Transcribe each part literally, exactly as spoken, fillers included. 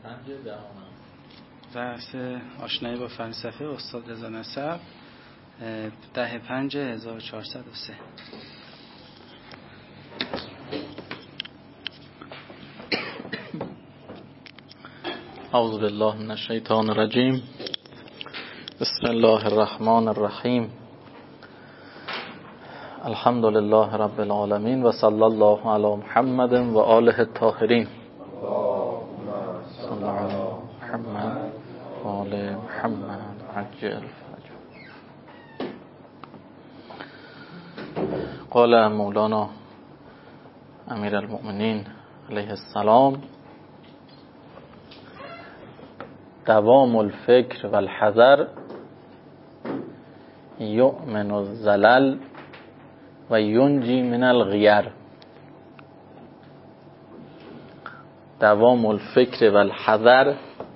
پنج دهم درس آشنایی با فلسفه استاد رضا نسب ده پنج هزار و چهارصد و سه. اعوذ بالله من الشیطان الرجیم. بسم الله الرحمن الرحیم. الحمد لله رب العالمین و صلی الله علی محمد و آله الطاهرین. صلی الله علی محمد و آل محمد عجل. قال مولانا امیر المؤمنین علیه السلام: دوام الفکر و الحذر یؤمن الزلل و ینجی من الغیر. دوام الفکر و الحذر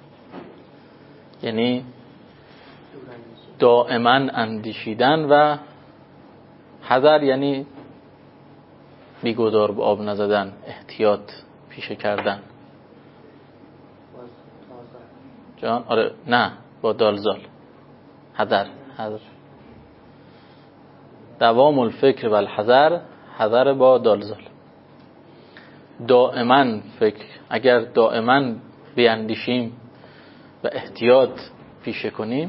یعنی دائما اندیشیدن و حذر یعنی بیگدار به آب نزدن، احتیاط پیشه کردن. جان آره نه با دالزال حذر حذر دوام الفکر و الحذر، حذر با دالزال. دائما فکر، اگر دائما بیاندیشیم و احتیاط پیشه کنیم،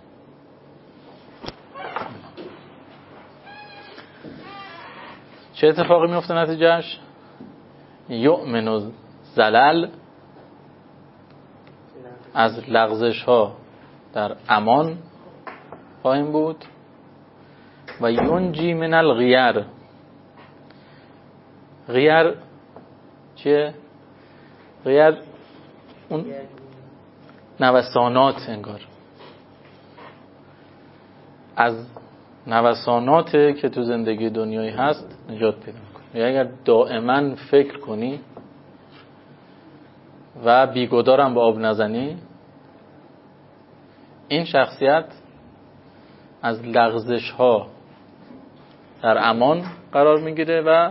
چه اتفاقی میفته نتیجهش؟ یؤمن الزلل، از لغزش ها در امان خواهیم بود. و ینجی من الغیر. غیر چیه؟ غیر اون نوسانات، انگار از نوسانات که تو زندگی دنیایی هست نجات پیدا کنی. یا اگر دائما فکر کنی و بیگدارم به آب نزنی، این شخصیت از لغزش ها در امان قرار میگیره و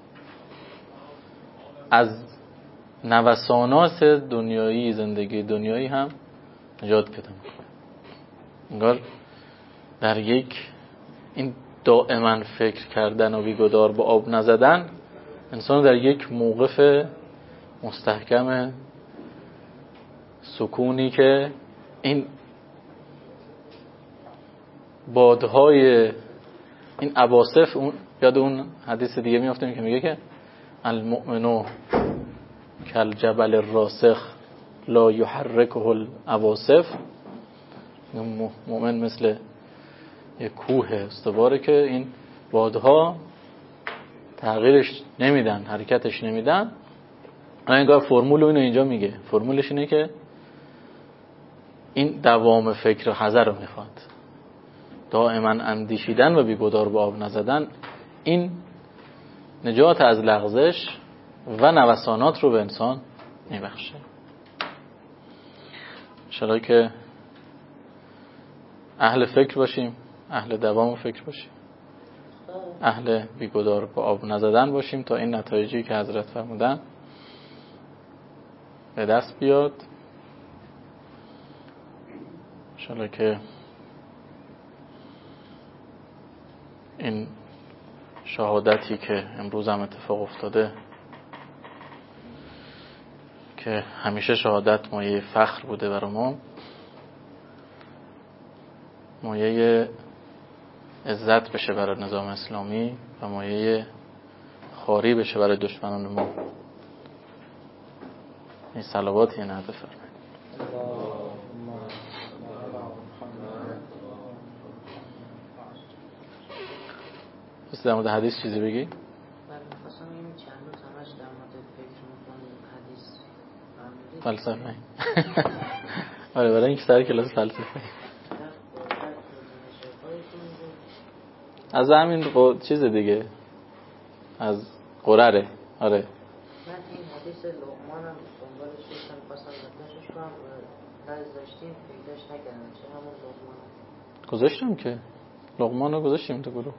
از نوسانات دنیایی، زندگی دنیایی هم نجات پیدا میکنه. انگار در یک این دائما فکر کردن و بیگدار به آب نزدن انسان در یک موقف مستحکم سکونی که این بادهای این عواصف، اون یاد اون حدیث دیگه میافتیم که میگه که المؤمنو کالجبل الراسخ لا یحرکه العواصف. مؤمن مثل یک کوه استواره که این بادها تغییرش نمیدن، حرکتش نمیدن. انگار فرمول اینو اینجا میگه. فرمولش اینه که این دوام فکر و حذر رو میخواد، دائما اندیشیدن و بیگدار به آب نزدن. این نجات از لغزش و نوسانات رو به انسان میبخشه. انشاءالله که اهل فکر باشیم، اهل دوام فکر باشیم، اهل بیگدار به آب نزدن باشیم تا این نتایجی که حضرت فرمودن به دست بیاد. انشاءالله که این شهادتی که امروز هم اتفاق افتاده، که همیشه شهادت مایه فخر بوده برای ما، مایه عزت بشه برای نظام اسلامی و مایه خواری بشه برای دشمنان ما. این صلواتی نهد فرمایید. بس در مورد حدیث چیزی بگی؟ من می‌خواستم بگم چند روز همش در مورد فکر می‌کنم حدیث فلسفه. آره برای اینکه سر کلاس فلسفه از همین قو... چیز دیگه از قراره. آره من این حدیث لقمان هم دنبالش داشتم، خواستم بکنشش کنم نذاشتیم پیداش نکردم. چه همون لقمان گذاشتم که لقمان رو گذاشتیم تو گروه.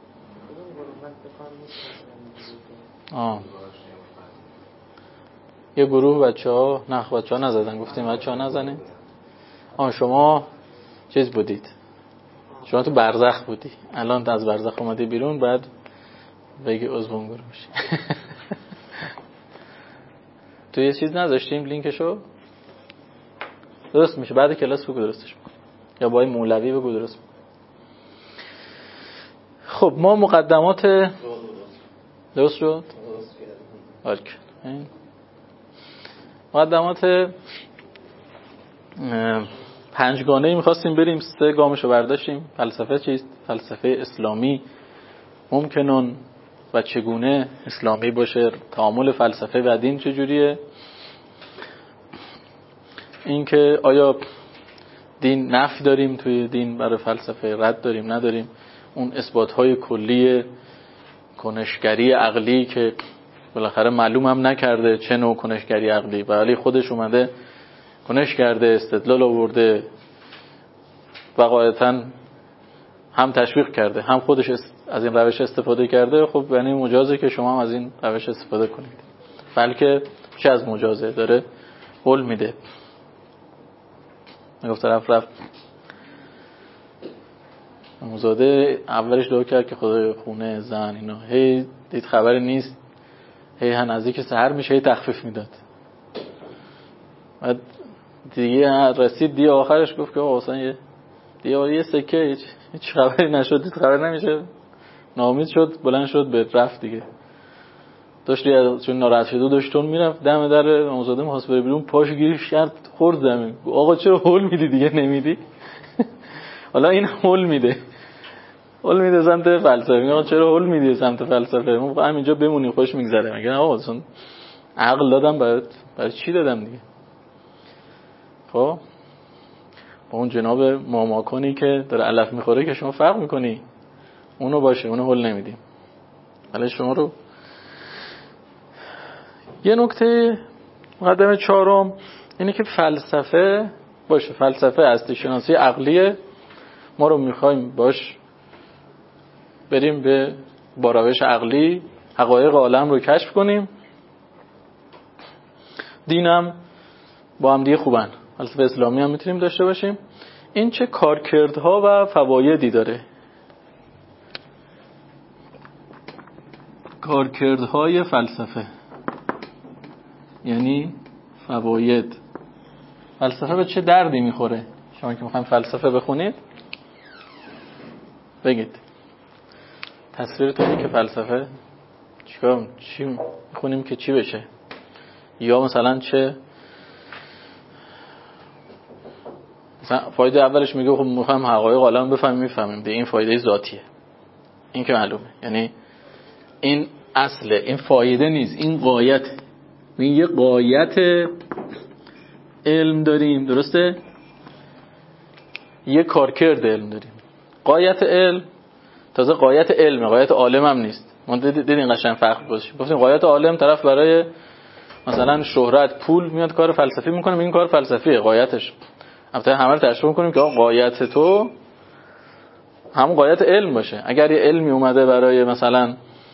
آه یه گروه بچه‌ها نه بچه‌ها نزدن، گفتیم بچه‌ها نزنید. آن شما چیز بودید، شما تو برزخ بودی، الان از برزخ اومدی بیرون، بعد بگی عضو گروه میشی. تو یه چیز نذاشتیم لینکشو؟ درست میشه بعد کلاس بگو درستش بکن، یا با این مولوی بگو درست بکن. خب ما مقدمات درست شد؟ درست کرد. مقدمات پنجگانه‌ای می‌خواستیم بریم، سه گامشو برداشتیم. فلسفه چیست؟ فلسفه اسلامی ممکنون و چگونه اسلامی باشه، تعامل فلسفه و دین چجوریه، اینکه آیا دین نفی داریم توی دین برای فلسفه، رد داریم نداریم، اون اثبات‌های کلی کنشگری عقلی که بالاخره معلوم هم نکرده چه نوع کنشگری عقلی، ولی خودش اومده کنش کرده، استدلال آورده و قاعدتاً هم تشویق کرده هم خودش از این روش استفاده کرده. خب یعنی مجازه که شما هم از این روش استفاده کنید، بلکه چه از مجازه داره قول میده. میگفت طرف رفت اموزاده اولش دعا کرد که خدای خونه زن اینا، هی دید خبری نیست، هی نزدیک سحر میشه هی تخفیف میداد، بعد دیگه رسید دیگه آخرش گفت که آقا یه دیگه یه سکه هیچ هیچ خبری نشد، دید خبر نمیشه، ناامید شد، بلند شد به رفت دیگه. داشت چون ناراحت شد داشتون میرفت دم در اموزاده می‌خواست بره بیرون، پاش گیرش کرد خورد زمین. آقا چرا هول میدی دیگه نمیدی؟ حالا این هول میده هول میده سمت فلسفه. میگه چرا هول میدی سمت فلسفه؟ ما همینجا بمونیم خوش میگذره. میگه آقا اصلا عقل دادم برات، برای چی دادم دیگه؟ خب با اون جناب ماماکنی که داره علف میخوره که شما فرق میکنی اونو باشه، اونو هول نمیدیم. ولی شما رو یه نکته مقدمه چهارم اینه که فلسفه باشه، فلسفه هستی شناسی عقلیه، ما رو میخوایم باش بریم به با روش عقلی حقایق عالم رو کشف کنیم. دینم با هم دیگه خوبن، فلسفه اسلامی هم میتونیم داشته باشیم. این چه کارکردها و فوایدی داره؟ کارکردهای فلسفه یعنی فواید. فلسفه به چه دردی میخوره؟ شما که میخوایم فلسفه بخونید بگید تصویرتون اینه که فلسفه چیکار چی میخونیم که چی بشه، یا مثلا چه مثلا فایده اولش میگه خب میخوایم حقایق عالم بفهمیم، میفهمیم دیگه، این فایده ذاتیه، این که معلومه، یعنی این اصله، این فایده نیست، این غایت. این یه غایت علم داریم، درسته؟ یه کارکرد علم داریم. غایت علم تازه غایت علم، غایت عالم هم نیست. ما دیدین قشنگ فرق گذاشتیم، گفتیم غایت عالم طرف برای مثلا شهرت پول میاد کار فلسفی میکنه، این کار فلسفیه غایتش. البته همه رو تشریح کنیم که غایت تو همون غایت علم باشه. اگر یه علمی اومده برای مثلا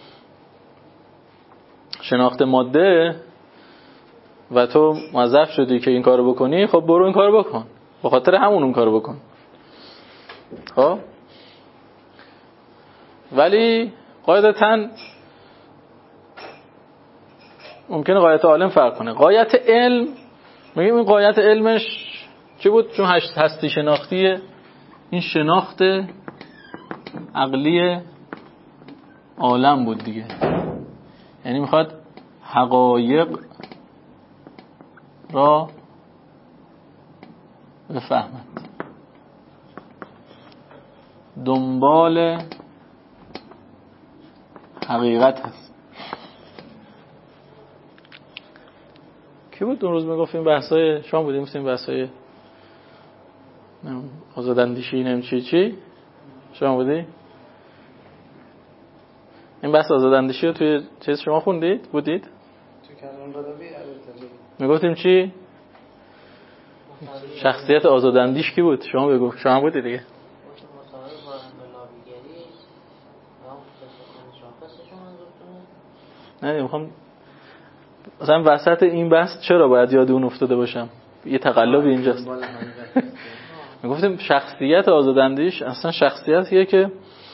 شناخت ماده و تو موظف شدی که این کارو بکنی، خب برو این کارو بکن، به خاطر همون اون کارو بکن. خب ولی قاعدتاً ممکنه غایت عالم فرق کنه. غایت علم میگیم این غایت علمش چی بود؟ چون هستی شناختیه، این شناخت عقلی عالم بود دیگه، یعنی میخواد حقایق را بفهمد، دنبال حقیقت هست. کی بود اون روز میگفتیم بحثای شما بودیم، گفتیم بحثای آزاداندیشی نمی چی چی شما بودی؟ این بحث آزاداندیشی رو توی چیز شما خوندید؟ بودید؟ تو کلام بادابی میگفتیم چی؟ شخصیت آزاداندیش کی بود؟ شما بگو، شما بودی دیگه. نه میخوام مثلا وسط این بحث چرا باید یاد اون افتاده باشم؟ یه تقلبی اینجاست. میگفتیم شخصیت آزاداندیش اصلا شخصیتیه که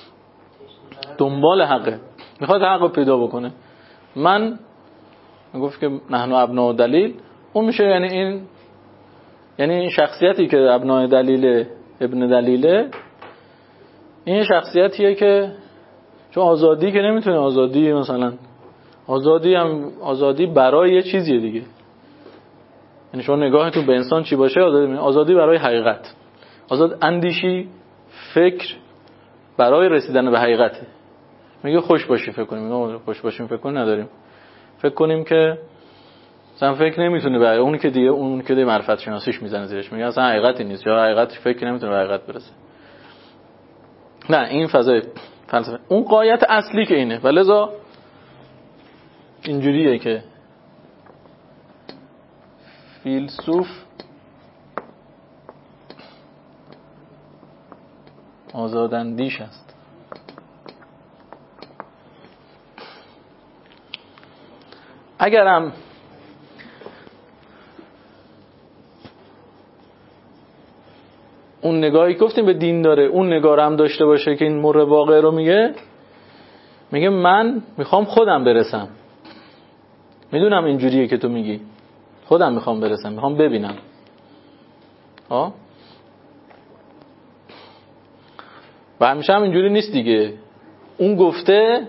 دنبال حقه، میخواد حق رو پیدا بکنه. من میگفت که نحن ابناء دلیل، اون میشه یعنی این یعنی این شخصیتی که ابناء دلیل ابن دلیله، این شخصیتیه که چون آزادی که نمیتونه، آزادی مثلا آزادی هم آزادی برای یه چیزیه دیگه، یعنی شما نگاهتون به انسان چی باشه آزادی، آزادی برای حقیقت، آزاد اندیشی فکر برای رسیدن به حقیقته. میگه خوش باشی فکر کنیم، میگه خوش باشیم فکر کنیم نداریم، فکر کنیم که مثلا فکر نمیتونه به اون که دیگه اون که دیگه معرفت شناسیش میزنه زیرش، میگه اصلا حقیقتی نیست یا حقیقت فکر نمیتونه به حقیقت برسه. نه این فضای فلسفه اون غایت اصلی که اینه، ولذا اینجوریه که فیلسوف آزاداندیش است. اگرم اون نگاهی گفتیم به دین داره، اون نگاه هم داشته باشه که این مر واقع رو میگه، میگه من میخوام خودم برسم، میدونم اینجوریه که تو میگی، خودم میخوام برسم، میخوام ببینم. ها و همیشه هم اینجوری نیست دیگه، اون گفته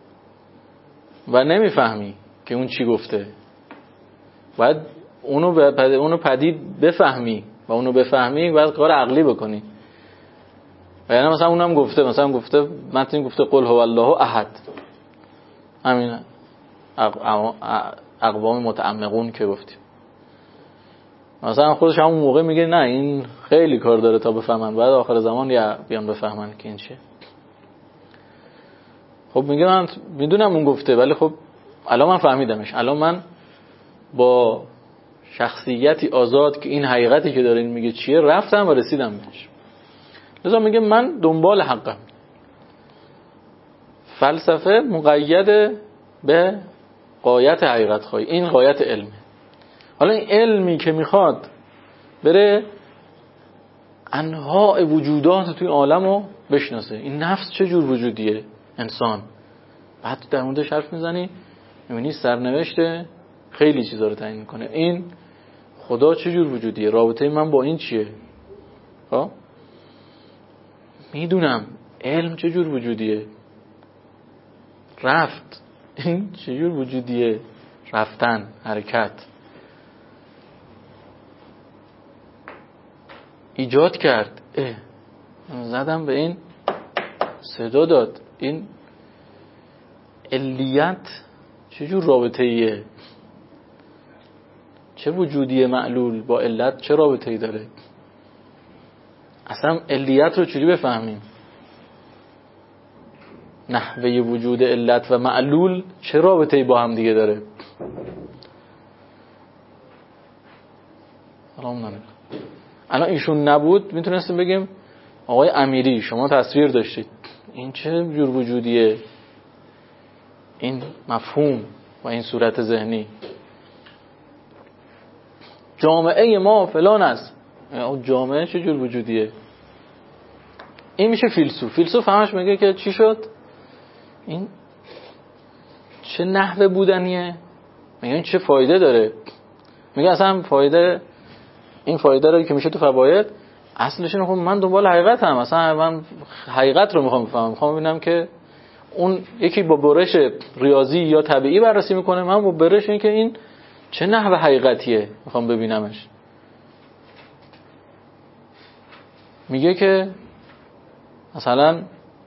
و نمیفهمی که اون چی گفته، باید اونو ب... اونو پدید بفهمی و اونو بفهمی باید کار عقلی بکنی. و یعنی مثلا اونم گفته، مثلا گفته متن گفته قل هو الله احد، همین اقوام متعمقون که گفتیم، مثلا خودش همون موقع میگه نه این خیلی کار داره تا بفهمن، بعد آخر زمان یا بیان بفهمن که این چیه. خب میگه من میدونم اون گفته، ولی خب الان من فهمیدمش، الان من با شخصیتی آزاد که این حقیقتی که داره این میگه چیه رفتم و رسیدم بهش. لذا میگه من دنبال حقم. فلسفه مقید به غایت حقیقت خواهی، این غایت علمه. حالا این علمی که میخواد بره انواع وجودات توی عالم رو بشناسه، این نفس چه جور وجودیه انسان، بعد در موردش حرف میزنی میبینی سرنوشته خیلی چیزا رو تعیین میکنه، این خدا چه جور وجودیه، رابطه من با این چیه، ها میدونم علم چه جور وجودیه، رفت این چه جور وجودیه، رفتن، حرکت، ایجاد کرد، اه زدم به این صدا داد، این علیت چه جور رابطه ایه، چه وجودیه معلول با علت چه رابطه ای داره، اصلا علیت رو چجوری بفهمیم، نحوه وجود علت و معلول چه رابطه ای با هم دیگه داره. الان ایشون نبود میتونستیم بگیم آقای امیری شما تصویر داشتید، این چه جور وجودیه، این مفهوم و این صورت ذهنی، جامعه ما فلان است، جامعه چه جور وجودیه، این میشه فیلسوف. فیلسوف همش میگه که چی شد، این چه نحوه بودنیه، میگه این چه فایده داره، میگه اصلا فایده این فایده رو که میشه تو فواید اصلش اینه خب من دنبال حقیقت هم، اصلا من حقیقت رو میخوام بفهمم، میخوام ببینم که اون یکی با برش ریاضی یا طبیعی بررسی میکنه، من با برش این که این چه نحوه حقیقتیه میخوام ببینمش. میگه که مثلا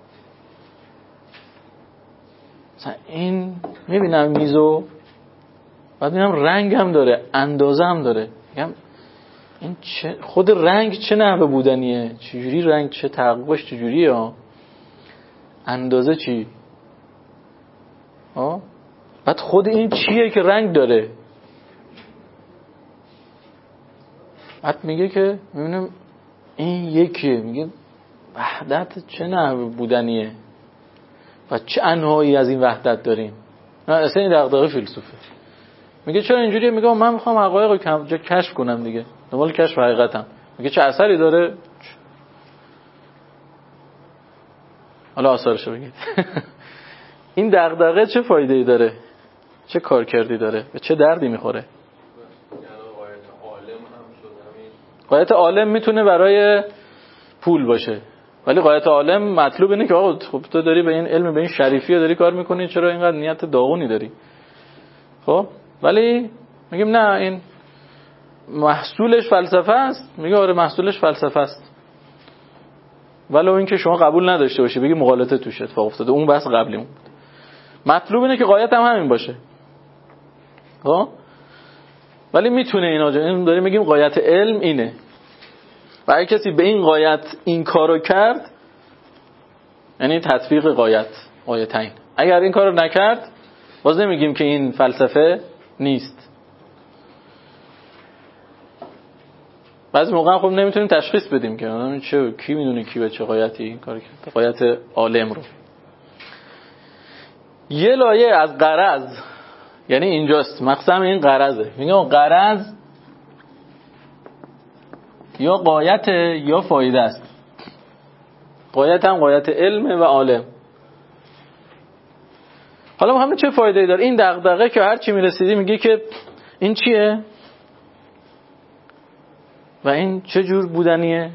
مثلا این میبینم میزو، بعد میبینم رنگ هم داره، اندازه هم داره، میگم این چه خود رنگ چه نحوه بودنیه، چجوری رنگ چه تحققش چجوریه، ها اندازه چی، ها بعد خود این چیه که رنگ داره، بعد میگه که میبینم این یکیه، میگه وحدت چه نحوه بودنیه و چه انواعی از این وحدت داریم. نه اصلا این دغدغه فیلسوفه، میگه چرا اینجوریه؟ میگه من میخوام حقایق رو کشف کنم دیگه، دنبال کشف حقیقتم. میگه چه اثری داره؟ حالا آثارشو بگید. این دغدغه چه فایده‌ای داره؟ چه کارکردی داره؟ به چه دردی میخوره؟ غایت عالم میتونه برای پول باشه، ولی غایت عالم مطلوب اینه که آقا خب تو داری به این علم، به این شریفی داری کار میکنی، چرا اینقدر نیت داغونی داری؟ خب ولی میگیم نه، این محصولش فلسفه است. میگه آره محصولش فلسفه است، ولو اینکه شما قبول نداشته باشی، بگی مغالطه توش اتفاق افتاده، اون بحث قبلی بود. مطلوب اینه که غایت هم همین باشه. خب ولی میتونه اینا جا این داریم میگیم غایت علم اینه، و اگه کسی به این غایت این کارو کرد، یعنی تطبیق غایت غایتین. اگر این کارو نکرد، باز نمیگیم که این فلسفه نیست. بعضی موقع خب نمیتونیم تشخیص بدیم که چه کی میدونه کی به چه غایتی این کارو کرد، غایت عالم رو. یه لایه از غرض، یعنی اینجاست مقسم این غرضه. میگم غرض یا غایت یا فایده است. غایت هم غایت علم و عالم. حالا همین چه فایده‌ای داره؟ این دغدغه که هر چی میرسیدی میگه که این چیه و این چه جور بودنیه.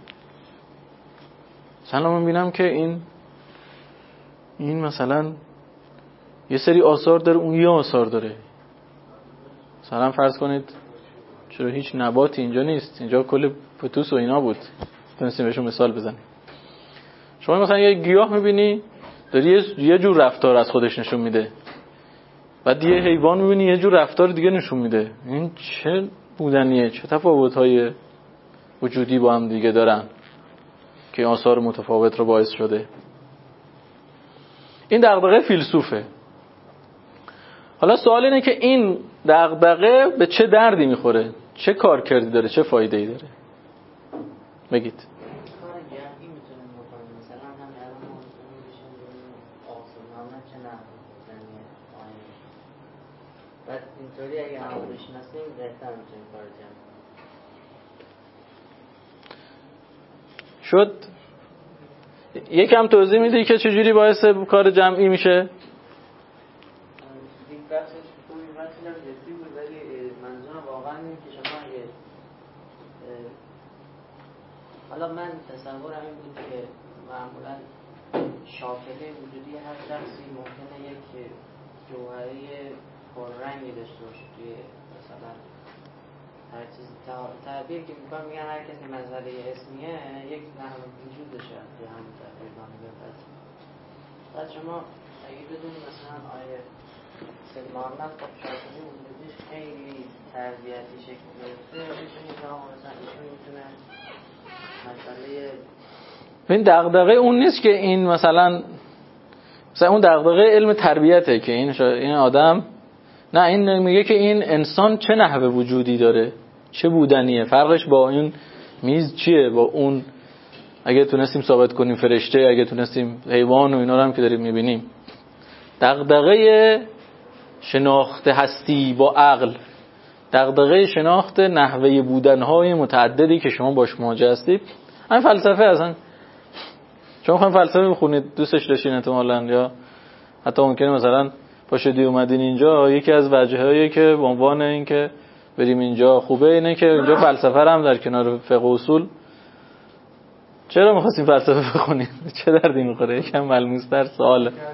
مثلا من ببینم که این این مثلا یه سری آثار داره، اون یه آثار داره. مثلا فرض کنید چرا هیچ نباتی اینجا نیست، اینجا کل پتوس و اینا بود، تونستیم بهشون مثال بزنیم. شما مثلا یه گیاه میبینی داره یه جور رفتار از خودش نشون میده، بعد یه حیوان میبینی یه جور رفتار دیگه نشون میده. این چه بودنیه؟ چه تفاوت‌های وجودی با هم دیگه دارن که آثار متفاوت رو باعث شده؟ این دغدغه فیلسوفه. حالا سوال اینه که این دغدغه به چه دردی میخوره؟ چه کارکردی داره؟ چه فایده‌ای داره؟ بگید. کار جمعی میتونیم بکنیم. مثلا هم الان ما می‌بینیم آسمان‌ها چه نحوی آینه. بعد اینطوری اگه هم بشناسیم بهتر میتونیم کار جمعی. شد یکم توضیح میدی که چجوری باعث کار جمعی میشه؟ این بحثش خوبی مثلا جدی بود، ولی منظورم واقعا اینه که شما اگه حالا من تصورم این بود که معمولا شاکله وجودی هر شخصی ممکنه یک جوهره پررنگی داشته باشه توی مثلا هر چیز تعبیر که میکنم، میگن هر کسی مسئله اسمیه یک نحو وجود داشته توی همون تعبیر نامیده. بعد شما اگه بدونی مثلا آیه سلمانت خب شاکله وجودیش خیلی تربیتی شکل گرفته، میتونید که مثلا ایشون میتونه مسئله این دغدغه اون نیست که این مثلا مثلا اون دغدغه علم تربیته که این شا... این آدم، نه، این میگه که این انسان چه نحوه وجودی داره، چه بودنیه، فرقش با این میز چیه، با اون اگه تونستیم ثابت کنیم فرشته، اگه تونستیم حیوان و اینا رو هم که داریم میبینیم. دغدغه شناخت هستی با عقل، دغدغه شناخت نحوه بودنهای متعددی که شما باش مواجه هستید. همین فلسفه اصلا. شما خواهیم فلسفه بخونید دوستش داشتین احتمالاً، یا حتی ممکنه مثلا پاشدی اومدین اینجا، یکی از وجهایی که به عنوان این که بریم اینجا خوبه اینه که اینجا فلسفه هم در کنار فقه و اصول. چرا می‌خواستین فلسفه بخونید؟ چه دردی می‌خوره؟ یکم ملموس‌تر سواله. یکی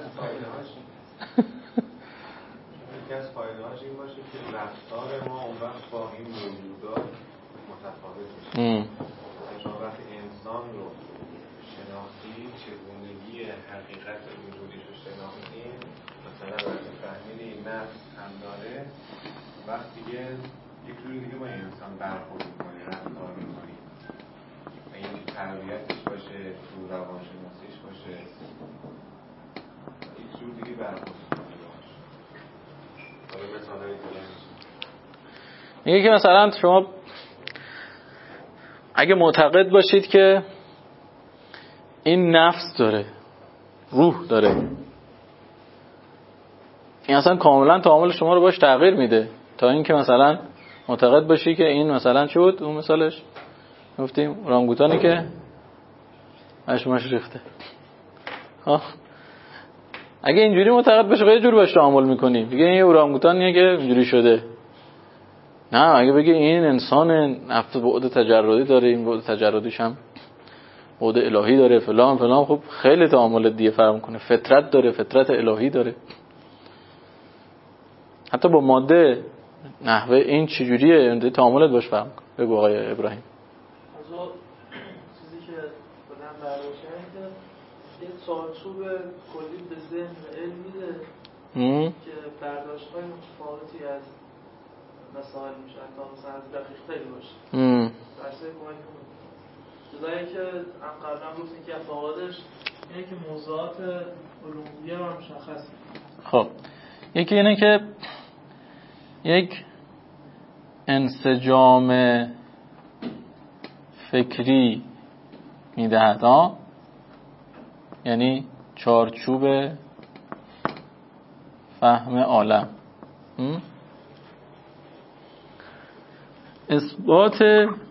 از فایده‌هاش این باشه که رفتار ما اون وقت با این موجودات متفاوت میشه. شما وقتی انسان رو شناختی، چگونگی حقیقت وجودیش رو شناختی، مثلا وقتی فهمیدی نفس هم داره، وقتی دیگه یک جوری دیگه با انسان برخورد می‌کنی، رفتار می‌کنی. این تربیتش باشه، تو روانشناسیش باشه، یک جور دیگه برخورد می‌کنی باشه. حالا مثلا میگه که مثلا شما اگه معتقد باشید که این نفس داره، روح داره، این اصلا کاملا تعامل شما رو باش تغییر میده. تا اینکه مثلا معتقد باشی که این مثلا چه بود اون مثالش گفتیم اورانگوتانی که اشماش ریخته. ها اگه اینجوری معتقد بشه یه جور باش تعامل می‌کنی، دیگه این اورانگوتانیه که اینجوری شده. نه اگه بگی این انسان نفس بعد تجردی داره، این بعد تجردیش هم بعد الهی داره فلان فلان، خب خیلی تعامل دیگه فرق می‌کنه. فطرت داره، فطرت الهی داره. حتی با ماده نحوه این چجوریه اون تعاملت باش فرق می‌کنه. بگو آقای ابراهیم. از اون چیزی که بدن برداشتن که یه چارچوب کلی به ذهن و علم میده که برداشت‌های متفاوتی از مسائل میشن تا مثلا از دقیق تری باشه. درسته کمک کنه. جدایی که هم قبلا گفتیم که فوایدش اینه که موضوعات علومیه رو مشخص می‌کنه. خب یکی اینه که یک انسجام فکری میدهد ها، یعنی چارچوب فهم عالم. اثبات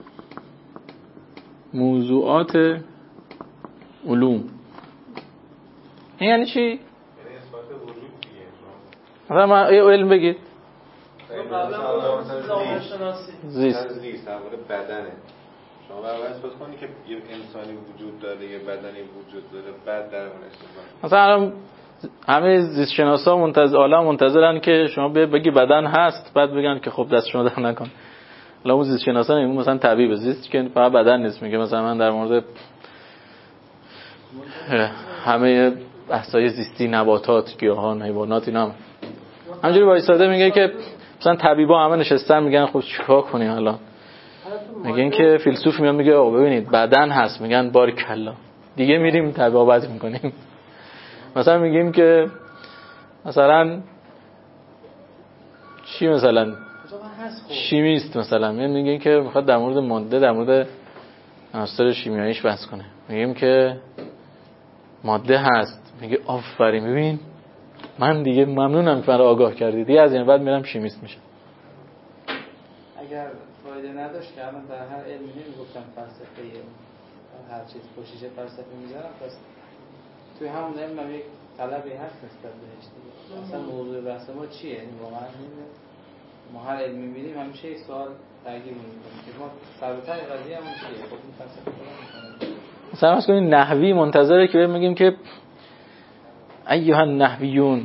موضوعات علوم این یعنی چی؟ یعنی اثبات وجود دیگه. مثلا ما یه علم بگید قبلا زمان شناسی زیست زیست در مورد بدنه. شما باید اثبات کنی که یه انسانی وجود داره، یه بدنی وجود داره، بعد در اون استفاده. مثلا همه زیست شناسا منتظر عالم منتظرن که شما بگی بدن هست بعد بگن که خب دست شما در نکن. حالا اون زیست شناسا نمیگن مثلا طبیب زیست که فقط بدن نیست، میگه مثلا من در مورد همه بحث‌های زیستی نباتات، گیاهان، حیوانات اینا هم همینجوری وایساده میگه که مثلا طبیبا همه نشستن میگن خب چیکار کنیم الان. میگن که فیلسوف میاد میگه آقا ببینید بدن هست، میگن باریکلا دیگه میریم طبابت میکنیم. مثلا میگیم که مثلا چی مثلا شیمیست مثلا میگن که میخواد در مورد ماده در مورد عناصر شیمیاییش بحث کنه، میگیم که ماده هست، میگه آفرین ببین من دیگه ممنونم که من رو آگاه کردی، دیگه از این بعد میرم شیمیست میشم. اگر فایده نداشت که الان در هر علمی نمیگفتم فلسفه هر چیز پوشش فلسفه میذارم، پس توی همون علم هم یک طلبی هست نسبت بهش دیگه. اصلا موضوع بحث ما چیه؟ یعنی واقعا ما هر علمی میریم همیشه یک سوال درگیر میکنیم که ما سربتر قضیه همون چیه؟ خب این فلسفه کلا میکنه. مثلا فرض کنید نحوی منتظره که بگیم که ایها النحویون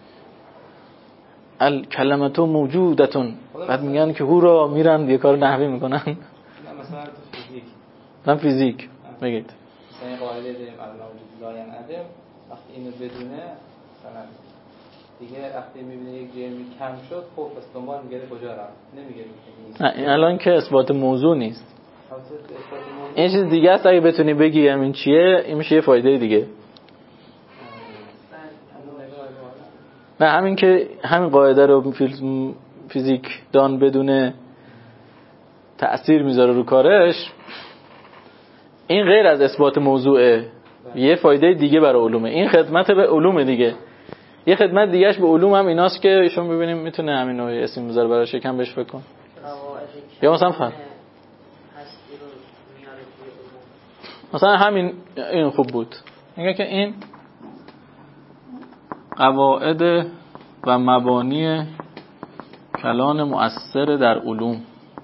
الکلمه موجودتون، بعد میگن که هورا میرن یه کار نحوی میکنن. مثلا تو فیزیک من فیزیک بگید مثلا این قاعده داریم الان وجود لا یعنی عدم، وقتی اینو بدونه مثلا دیگه وقتی میبینه یک جرمی کم شد خب پس دنبال میگره کجا رفت، نمیگه نیست. نه این الان که اثبات موضوع نیست، این چیز دیگه است. اگه بتونی بگی همین چیه این میشه یه فایده دیگه. نه همین که همین قاعده رو فیزیک دان بدونه تأثیر میذاره رو کارش، این غیر از اثبات موضوعه، یه فایده دیگه برای علومه. این خدمت به علومه دیگه. یه خدمت دیگهش به علوم هم ایناست که ایشون ببینیم میتونه همین رو اسم بذاره براش، یکم بهش فکر کن. یا مثلا فهم مثلا همین این خوب بود، میگه که این قواعد و مبانی کلان مؤثر در علوم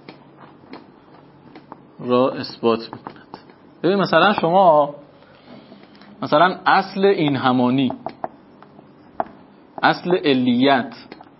را اثبات میکند. ببین مثلا شما مثلا اصل این همانی، اصل علیت،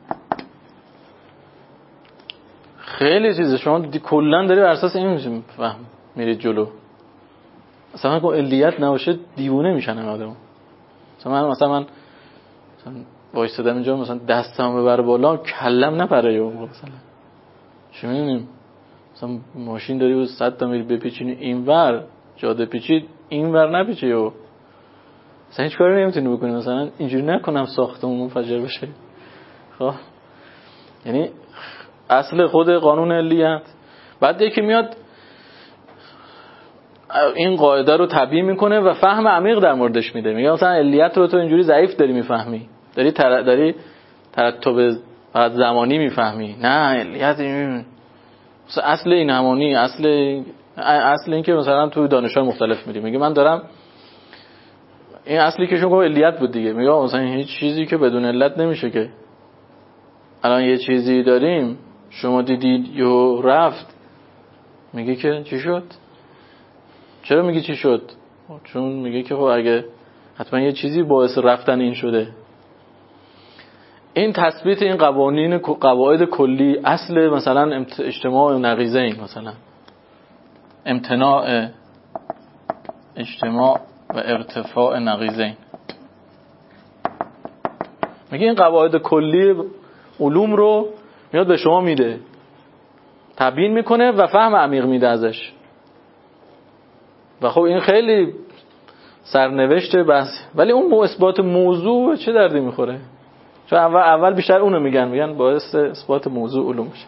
خیلی چیزه شما کلا داری بر اساس این میشه فهم میرید جلو. مثلا که علیت نباشه دیوونه میشن این آدم. مثلا من مثلا من مثلا وایسادم اینجا مثلا دستم ببره بالا کلم نپره یا مثلا چی میدونیم مثلا ماشین داری و صد تا میری بپیچینی اینور جاده پیچید اینور نپیچه یا مثلا هیچ کاری نمیتونی بکنی، مثلا اینجوری نکنم ساختمون منفجر بشه. خب یعنی اصل خود قانون علیت. بعد یکی میاد این قاعده رو تبیین میکنه و فهم عمیق در موردش میده، میگه مثلا علیت رو تو اینجوری ضعیف داری میفهمی، داری تر... داری ترتب بعد زمانی میفهمی. نه علیت این اصل این همانی، اصل اصل این که مثلا تو دانشگاه مختلف میری میگه من دارم این اصلی که شما علیت بود دیگه، میگه مثلا هیچ چیزی که بدون علت نمیشه که. الان یه چیزی داریم شما دیدید یا رفت، میگه که چی شد؟ چرا میگه چی شد؟ چون میگه که خب اگه حتما یه چیزی باعث رفتن این شده. این تثبیت این قوانین قواعد کلی اصل مثلا اجتماع نقیضین، مثلا امتناع اجتماع و ارتفاع نقیضین، میگه این قواعد کلی علوم رو میاد به شما میده، تبیین میکنه و فهم عمیق میده ازش. و خب این خیلی سرنوشت بحث، ولی اون اثبات موضوع چه دردی میخوره؟ چون اول اول بیشتر اونو میگن میگن باعث اثبات موضوع علوم میشه.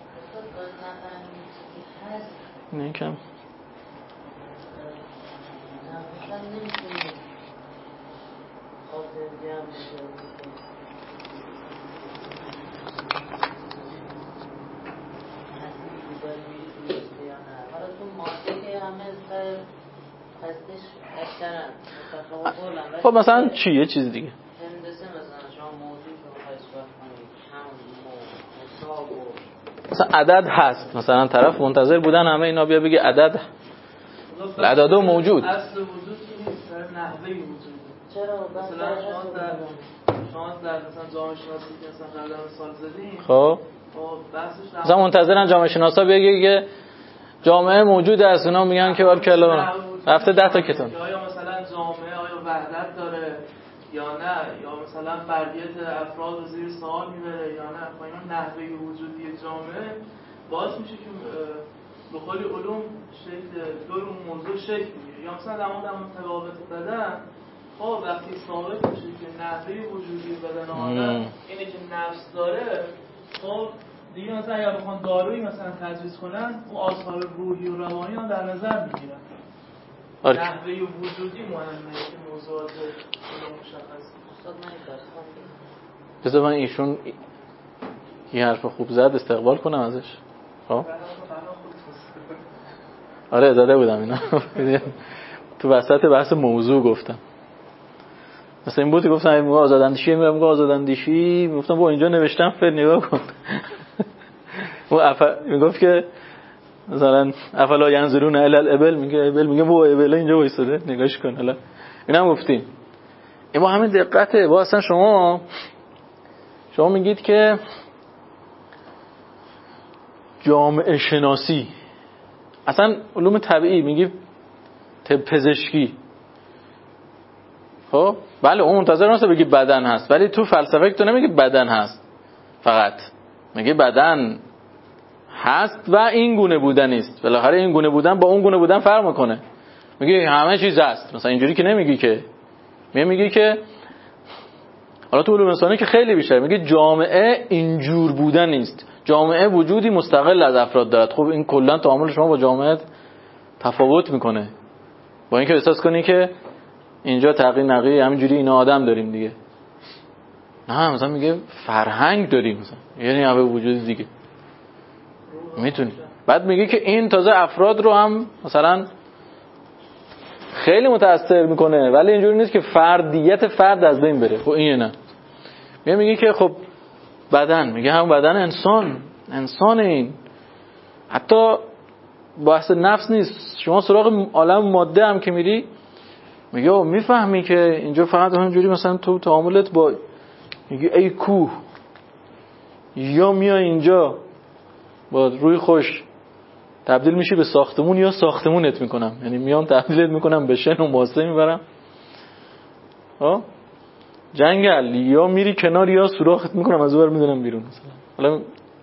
نه کم خب مثلا چی یه چیز دیگه مثلا عدد هست، مثلا طرف منتظر بودن همه اینا بیا بگه عدد العدد موجود. اصل وجود نیست، نحوه وجود. چرا مثلا شما در شما در مثلا جامعه شناسی که مثلا قبلا مثال زدین، خب بحثش مثلا منتظرن جامعه شناسا بگه که جامعه موجود است، اونا میگن که کلا رفته ده تا کتاب. یا مثلا جامعه آیا وحدت داره یا نه، یا مثلا فردیت افراد رو زیر سوال میبره یا نه. با اینا نحوه وجودی جامعه باعث میشه که به کلی علوم شکل دور اون موضوع شکل میگیره. یا مثلا در مورد تبابت بدن، خب وقتی ثابت میشه که نحوه وجودی بدن آدم اینه که نفس داره، خب دیگه مثلا اگر بخوان دارویی مثلا تجویز کنن اون آثار روحی و روانی رو در نظر میگیرن. نحوه وجودی مهمه که موضوعات علوم مشخص. استاد من داستان بذار من ایشون یه حرف خوب زد استقبال کنم ازش. خب آره زده بودم اینا تو وسط بحث موضوع گفتم. مثلا این بود گفتم میگه آزاداندیشی، میگم میگه آزاداندیشی، گفتم با اینجا نوشتم فر نگاه کن. اون اف میگفت که مثلا افلا ینظرون الی الابل، میگه ابل، میگه با ابل اینجا وایساده نگاهش کن. حالا اینم گفتیم این با همین دقته. با اصلا شما شما میگید که جامعه شناسی اصلا علوم طبیعی، میگی طب پزشکی، خب بله اون منتظر نیست بگی بدن هست، ولی تو فلسفه تو نمیگی بدن هست فقط، میگی بدن هست و این گونه بودن نیست. بالاخره این گونه بودن با اون گونه بودن فرق میکنه. میگی همه چیز هست، مثلا اینجوری که نمیگی که، میگی میگی که حالا تو علوم انسانی که خیلی بیشتر میگی جامعه اینجور بودن نیست، جامعه وجودی مستقل از افراد دارد. خب این کلا تعامل شما با جامعه تفاوت میکنه، با اینکه احساس کنی که اینجا تغییر نقی همینجوری اینا آدم داریم دیگه. نه مثلا میگه فرهنگ داریم، مثلا یعنی همه وجود دیگه میتونی. بعد میگه که این تازه افراد رو هم مثلا خیلی متاثر میکنه، ولی اینجوری نیست که فردیت فرد از بین بره. خب این نه. میگه میگه که خب بدن، میگه هم بدن انسان، انسان این حتی بحث نفس نیست. شما سراغ عالم ماده هم که میری، میگه میفهمی که اینجا فقط همینجوری مثلا تو تعاملت با میگه ای کوه، یا میای اینجا با روی خوش تبدیل میشی به ساختمون یا ساختمونت میکنم، یعنی میام تبدیلت میکنم به شن و ماسه میبرم ها جنگل، یا میری کنار یا سوراخت میکنم از اونور میدونم بیرون. مثلا حالا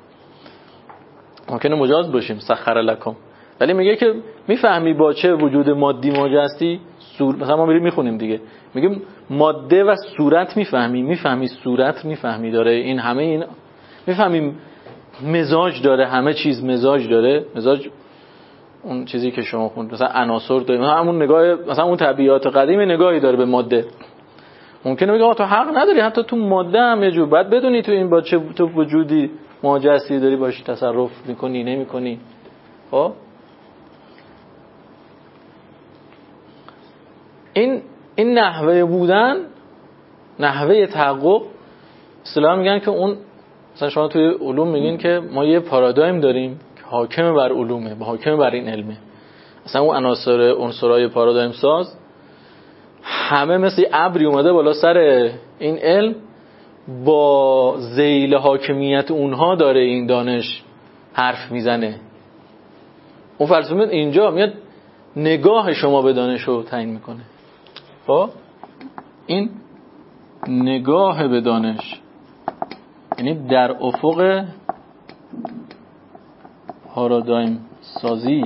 ممکنه مجاز باشیم سخر لکم، ولی میگه که میفهمی با چه وجود مادی مواجه هستی. سور... مثلا ما میریم میخونیم دیگه، میگیم ماده و صورت میفهمی، میفهمی صورت میفهمی داره، این همه این میفهمیم، مزاج داره، همه چیز مزاج داره. مزاج اون چیزی که شما خوند مثلا عناصر داره، مثلا همون نگاه مثلا اون طبیعت قدیم نگاهی داره به ماده. ممکنه بگه آقا تو حق نداری، حتی تو ماده هم یه جور باید بدونی تو این با چه تو وجودی ماجرسی داری باش تصرف میکنی نمیکنی. خب این این نحوه بودن، نحوه تحقق، اصطلاحاً میگن که اون مثلا شما توی علوم میگین که ما یه پارادایم داریم که حاکم بر علومه، حاکم بر این علمه. مثلا اون عناصر عنصرهای پارادایم ساز همه مثل ابری اومده بالا سر این علم، با ذیل حاکمیت اونها داره این دانش حرف میزنه. اون فلسفه اینجا میاد نگاه شما به دانش رو تعیین میکنه. خب این نگاه به دانش یعنی در افق پارادایم سازی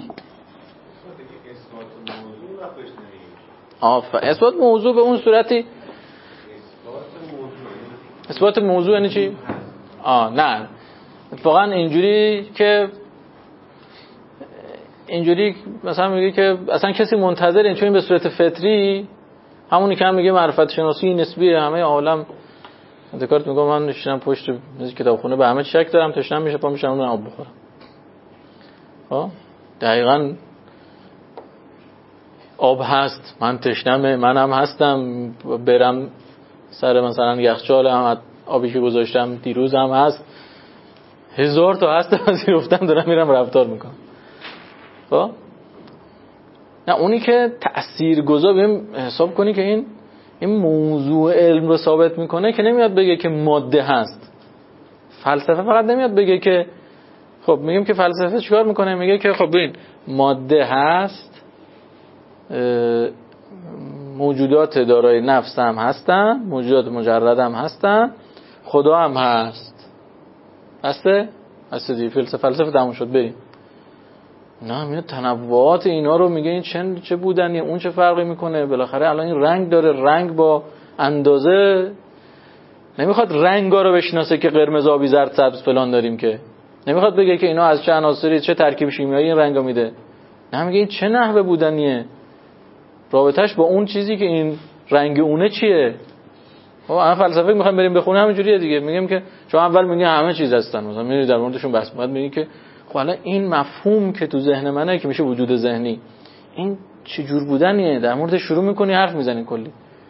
آفا اثبات موضوع به اون صورتی. اثبات موضوع یعنی چی؟ آه نه اتفاقا اینجوری که اینجوری مثلا میگه که اصلا کسی منتظر این، چون این به صورت فطری همونی که هم میگه معرفت شناسی نسبی همه عالم. دکارت میگه من نشینم پشت کتابخونه به همه شک دارم، تشنم میشه پا میشم اون آب بخورم. ها دقیقاً آب هست، من تشنمه، منم هستم، برم سر مثلا یخچال هم آبی که گذاشتم دیروز هم هست، هزار تا هست پذیرفتم دارم میرم رفتار میکنم. خب نه اونی که تاثیرگذار بیم حساب کنی که این این موضوع علم رو ثابت میکنه که نمیاد بگه که ماده هست. فلسفه فقط نمیاد بگه که خب میگیم که فلسفه چیکار میکنه، میگه که خب ببین ماده هست، موجودات دارای نفس هم هستن، موجودات مجرد هم هستن، خدا هم هست. هسته؟ هسته دیگه. فلسفه فلسفه تموم شد بریم. نه میاد تنوعات اینا رو میگه این چه چه بودنی، اون چه فرقی میکنه. بالاخره الان این رنگ داره، رنگ با اندازه نمیخواد رنگا رو بشناسه که قرمز آبی زرد سبز فلان داریم، که نمیخواد بگه که اینا از چه عناصری چه ترکیب شیمیایی این رنگا میده. نه میگه این چه نحوه بودنیه، رابطش با اون چیزی که این رنگ اونه چیه. خب اما فلسفه میخوایم بریم بخونه همینجوریه دیگه. میگیم که شما اول میگی همه چیز هستن، مثلا میری در موردشون بحث بعد میگی که خب حالا این مفهوم که تو ذهن منه که میشه وجود ذهنی، این چه جور بودنیه، در موردش شروع میکنی حرف میزنی کلی.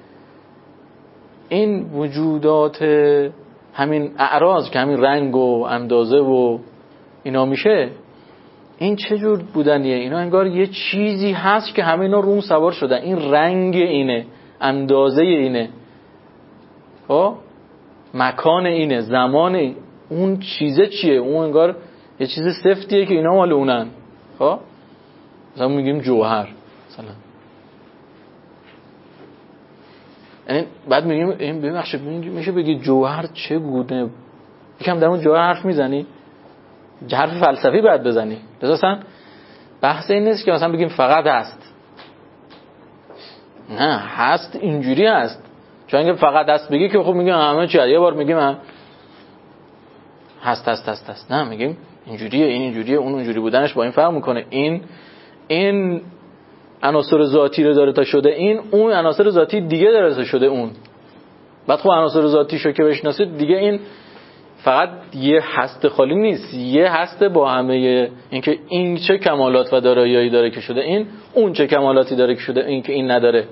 این وجودات همین اعراض که همین رنگ و اندازه و اینا میشه، این چه جور بودنیه؟ اینا انگار یه چیزی هست که همه اینا روم سوار شدن. این رنگ اینه، اندازه اینه، خب مکان اینه، زمان اینه. اون چیزه چیه؟ اون انگار یه چیز سفتیه که اینا مال اونن. خب مثلا میگیم جوهر مثلا، یعنی بعد میگیم این ببخشید میشه بگی جوهر چه بوده؟ یکم در اون جوهر حرف میزنی، حرف فلسفی باید بزنی. لذا بحث این نیست که مثلا بگیم فقط هست. نه هست اینجوری هست، چون اگه فقط هست بگی که خب میگیم همه چی هست. یه بار میگیم هست هست هست هست نه میگیم اینجوریه، این اینجوریه، اون اونجوری بودنش با این فرق میکنه. این این عناصر ذاتی رو داره تا شده این، اون عناصر ذاتی دیگه داره تا شده اون. بعد خب عناصر ذاتیشو که بشناسید دیگه این فقط یه هسته خالی نیست، یه هسته با همه اینکه این چه کمالات و دارایی‌ای داره که شده این، اون چه کمالاتی داره که شده این که این نداره.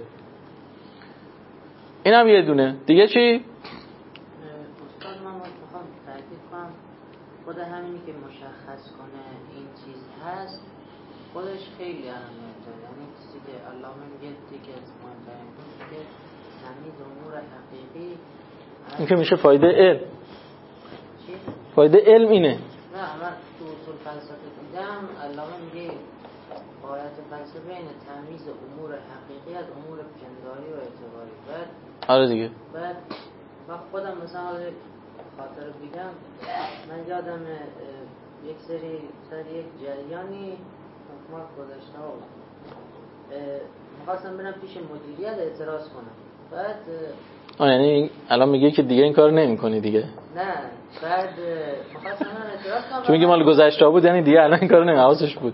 این هم یه دونه دیگه. چی؟ استاد من میخوام تاکید کنم خود همینی که مشخص کنه این چیز هست خودش خیلی اهمیت داره. یعنی چیزی که الله میگه دیگه از مهمترین که تمیز امور حقیقی این که میشه فایده علم. چی؟ فایده علم اینه. نه من تو اصول فلسفه دیدم الله میگه آیت فلسفه اینه تمیز امور حقیقی از امور پنداری و اعتباری. بعد آره دیگه. بعد من خودم مثلا خاطر بگم، من یادم یک سری سر یک جریانی حکومت گذاشته بود، میخواستم برم پیش مدیریت اعتراض کنم. بعد آه یعنی الان میگه که دیگه این کار نمی کنی دیگه؟ نه بعد میخواستم اعتراض کنم چون میگه مال گذشته بود یعنی دیگه الان این کار نمی حواسش بود.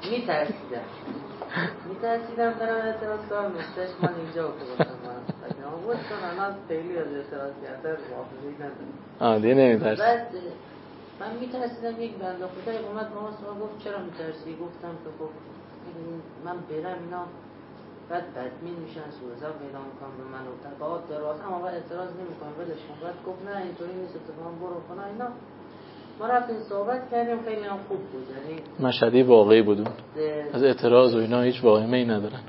میترسیدم میترسیدم برم اعتراض کنم، مستش من اینجا گفتم من بود چون الان خیلی از اعتراض کردن حافظه‌ای ندارم. آه دیگه نمی‌ترسی. بعد من میترسیدم یک بنده خدای اومد با ما گفت چرا میترسی؟ گفتم که خب من برم اینا بعد بدبین میشن، سوءظن پیدا میکنم به من و تبعات داره، اما بعد اعتراض نمیکنم ولش کن. بعد گفت نه اینطوری نیست، اتفاقا برو کن اینا. ما رفتیم صحبت کردیم، خیلی هم خوب بود. یعنی مشهدی واقعی بود، از اعتراض و اینا هیچ واهمه‌ای ندارن.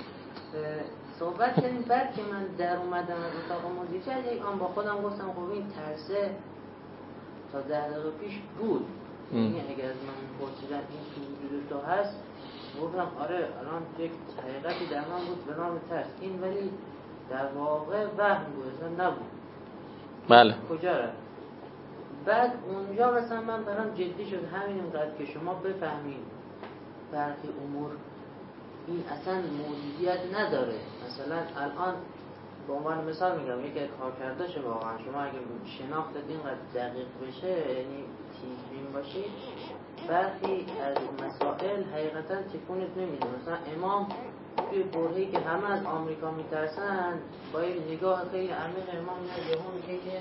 صحبت کردیم. بعد که من در اومدم از اتاق مدیریت آن با خودم گفتم خب این ترسه تا ده دقیقه پیش بود. یعنی اگر از من پرسیدن این تو وجود تو هست، گفتم آره الان یک حقیقتی در من بود به نام ترس. این ولی در واقع وهم بود، اصلا نبود. بله. کجا رفت؟ بعد اونجا مثلا من برام جدی شد همین اینقدر که شما بفهمید برخی امور این اصلا موجودیت نداره. مثلا الان به عنوان مثال میگم یک کارکردش واقعا شما اگه شناختت اینقدر دقیق بشه، یعنی تیزبین باشید، برخی از مسائل حقیقتا تکونت نمیده. مثلا امام توی برهه‌ای که همه از آمریکا میترسن با این نگاه خیلی عمیق امام میاد یهو میگه که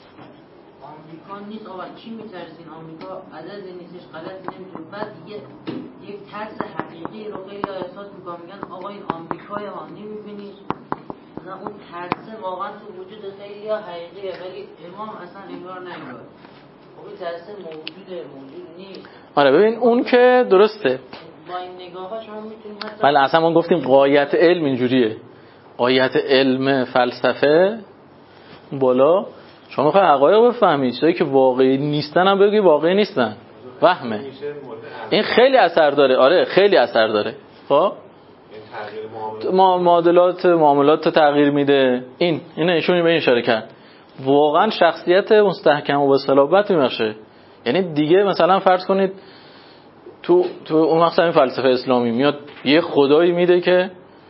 آمریکا نیست، آقا چی میترسین؟ آمریکا عددی نیستش، غلطی نمیتونه. بعد یه یک ترس حقیقی رو خیلی احساس میکنم، میگن آقا این آمریکای ما نمیبینی؟ مثلا اون ترس واقعا تو وجود خیلی حقیقیه، ولی امام اصلا انگار نمیاد. خب این ترس موجوده، موجود نیست. آره ببین اون که درسته، با این نگاه شما میتونید حتی بله اصلا ما گفتیم غایت علم اینجوریه، غایت علم فلسفه بالا شما میخوای حقایق بفهمی، چیزایی که واقعی نیستن هم بگی واقعی نیستن، وهمه. این خیلی اثر داره. آره خیلی اثر داره. خب ما معادلات معاملات تغییر میده. این اینه ایشون به این اشاره کرد. واقعا شخصیت مستحکم و با صلابت میبخشه. یعنی دیگه مثلا فرض کنید تو تو اون مثلا فلسفه اسلامی میاد یه خدایی میده که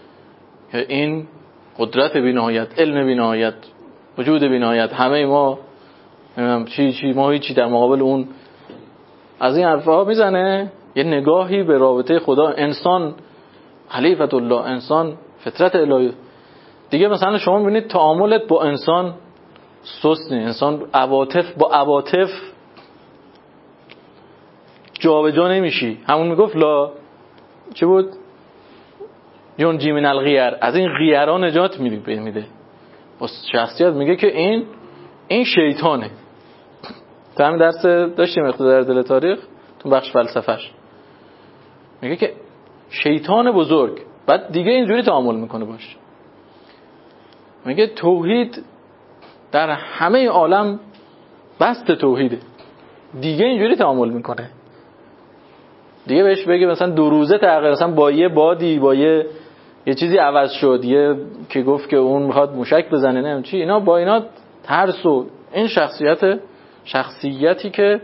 این قدرت بی‌نهایت، علم بی‌نهایت، وجود بی‌نهایت، همه ما نمیدونم چی چی ما هیچی در مقابل اون، از این حرفا میزنه. یه نگاهی به رابطه خدا، انسان خلیفت الله، انسان فطرت الهی. دیگه مثلا شما میبینید تعاملت با انسان سست نیست، انسان عواطف با عواطف جابجا نمیشی. همون میگفت لا چه بود یون جی من الغیر، از این غیرها نجات میده میده با شخصیت. میگه که این این شیطانه. تا همین درس داشتیم اقتدار دل تاریخ تو بخش فلسفهش، میگه که شیطان بزرگ. بعد دیگه اینجوری تعامل میکنه باش. میگه توحید در همه عالم بست توحیده، دیگه اینجوری تعامل میکنه. دیگه بهش بگه مثلا دو روزه تغییر، مثلا با یه بادی با یه یه چیزی عوض شد، یه که گفت که اون میخواد موشک بزنه نمیدونم چی، اینا با اینا ترس و این شخصیت شخصیتی که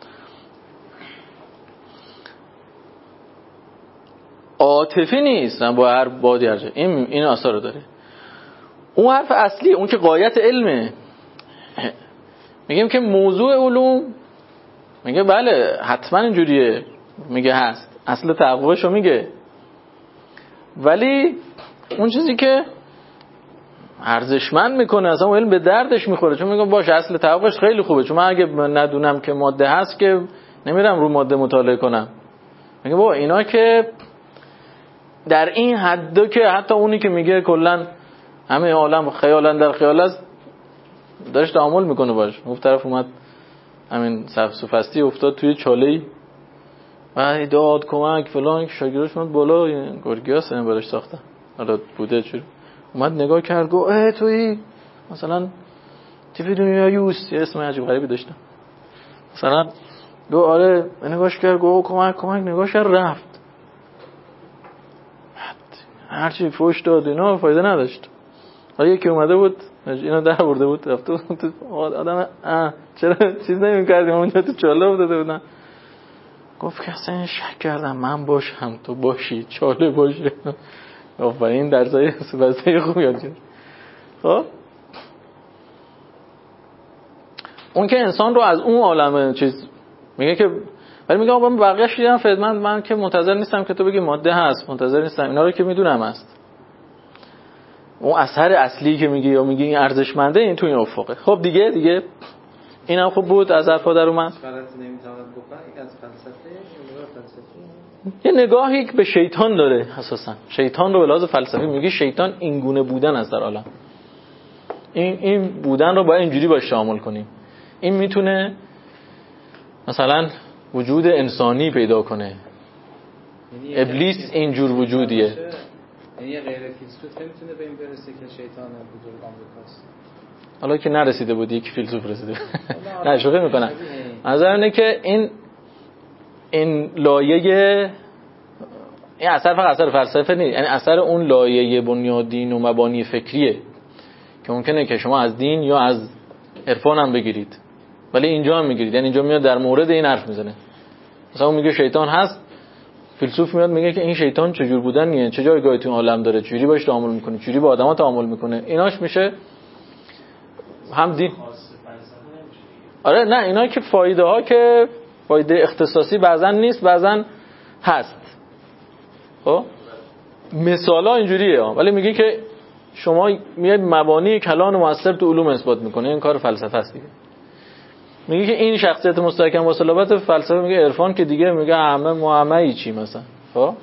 عاطفی نیست با هر بادی هر جا. این این آثار رو داره. اون حرف اصلی اون که غایت علمه. میگیم که موضوع علوم، میگه بله حتما اینجوریه، میگه هست، اصل تحققشو میگه، ولی اون چیزی که ارزشمند میکنه اصلا علم به دردش میخوره. چون میگم باشه اصل تحققش خیلی خوبه، چون من اگه ندونم که ماده هست که نمیرم رو ماده مطالعه کنم. میگه بابا اینا که در این حد که حتی اونی که میگه کلا همه عالم خیالن در خیال است داشت تعامل میکنه باش. اون طرف اومد همین سفسطی افتاد توی چاله‌ای و داد کمک فلان، شاگرداش اومد بالا، گورگیاس هم براش ساختن حالا بوده چون اومد نگاه کرد گفت اه تویی مثلا تیفی دنیا یوست، یه اسم عجیب غریبی داشتن مثلا. گفت آره، نگاهش کرد گفت کمک کمک، نگاهش کرد رفت. هرچی فوش داد اینا فایده نداشت. حالا یکی اومده بود اینا در برده بود رفته بود آدم چرا چیز نمی‌کردیم اونجا تو چاله افتاده بودن. گفت که اصلا شک کردم من باشم تو باشی چاله باشه. آفرین درسای سبزه خوب یاد گرفت. خب اون که انسان رو از اون عالمه چیز میگه که، ولی میگه آقا من بقیه‌اش دیدم خدمت، من که منتظر نیستم که تو بگی ماده هست، منتظر نیستم، اینا رو که میدونم هست. اون اثر اصلی که میگی یا میگی این ارزشمنده این تو این افقه. خب دیگه دیگه اینم خوب بود از حرفا در اومد. یه نگاهی به شیطان داره اساسا. شیطان رو به لحاظ فلسفی میگی شیطان این گونه بودن است در عالم. این این بودن رو باید اینجوری باش تعامل کنیم. این میتونه مثلا وجود انسانی پیدا کنه. ابلیس اینجور وجودیه. یعنی غیر فیلسوف نمیتونه به این برسه که شیطان بزرگ آمریکاست. حالا که نرسیده بود یک فیلسوف رسیده. نه شوخی میکنم. نظر اینه که این این لایه این اثر فقط اثر فلسفه نیست، یعنی اثر اون لایه بنیادین و مبانی فکریه که ممکنه که شما از دین یا از عرفان هم بگیرید، ولی اینجا هم میگیرید. یعنی اینجا میاد در مورد این حرف میزنه. مثلا اون میگه شیطان هست، فیلسوف میاد میگه که این شیطان چجور بودنیه، چه جایگاهی تو عالم داره، چجوری باش تعامل میکنه، چجوری با آدما تعامل میکنه. ایناش میشه هم دین. آره نه اینا که فایده ها که فایده اختصاصی بعضن نیست بعضن هست. خب مثالا اینجوریه، ولی میگه که شما میاد مبانی کلان مؤثر تو علوم اثبات میکنه، این کار فلسفه است دیگه. میگه که این شخصیت مستحکم با صلابت فلسفه میگه عرفان که دیگه میگه همه معمایی چی مثلا. خب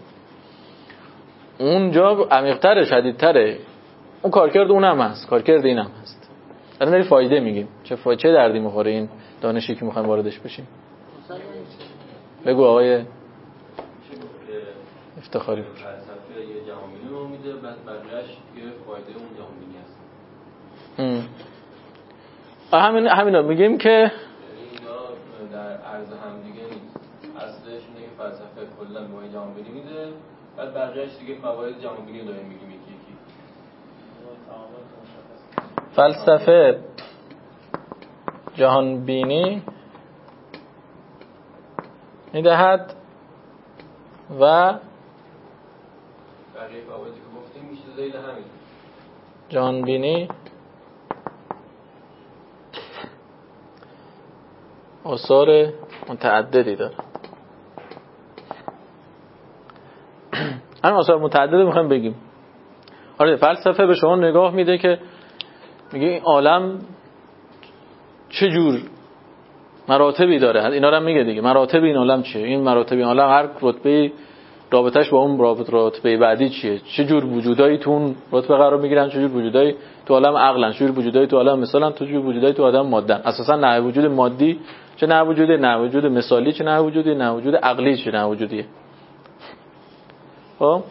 اونجا عمیق‌تره، شدیدتره. اون کارکرد اونم هست، کارکرد اینم هست. الان داری فایده میگیم. چه فایده چه دردی میخوره این دانشی که میخوایم واردش بشیم؟ بگو آقای افتخاری. فلسفه یه جهانبینی رو میده، بعد بقیه‌اش یه فایده اون جهانبینی هست. همین همینا میگیم که اینا در عرض هم دیگه نیست. اصلش اینه که فلسفه کلا به جهانبینی میده، بعد بقیه‌اش دیگه فواید جهانبینی رو داریم میگیم یکی یکی. فلسفه جهانبینی میدهد و بقیه فوایدی که گفتیم میشه زید همین. جهانبینی آثار متعددی داره. همین آثار متعددی میخوایم بگیم. آره فلسفه به شما نگاه میده که میگه این عالم چه جور مراتبی داره، اینا رو هم میگه دیگه. مراتب این عالم چیه؟ این مراتب این عالم هر رتبه رابطش با اون رابطه رتبه بعدی چیه؟ چه جور وجودایی تو اون رتبه قرار میگیرن، چه جور وجودایی تو عالم عقلن، چه جور وجودایی تو عالم مثلا، چه جور وجودایی تو عالم مادهن. اساسا نه وجود مادی چه نه وجوده، نه وجود مثالی چه نه وجودی، نه وجود عقلی چه نه وجودیه. خب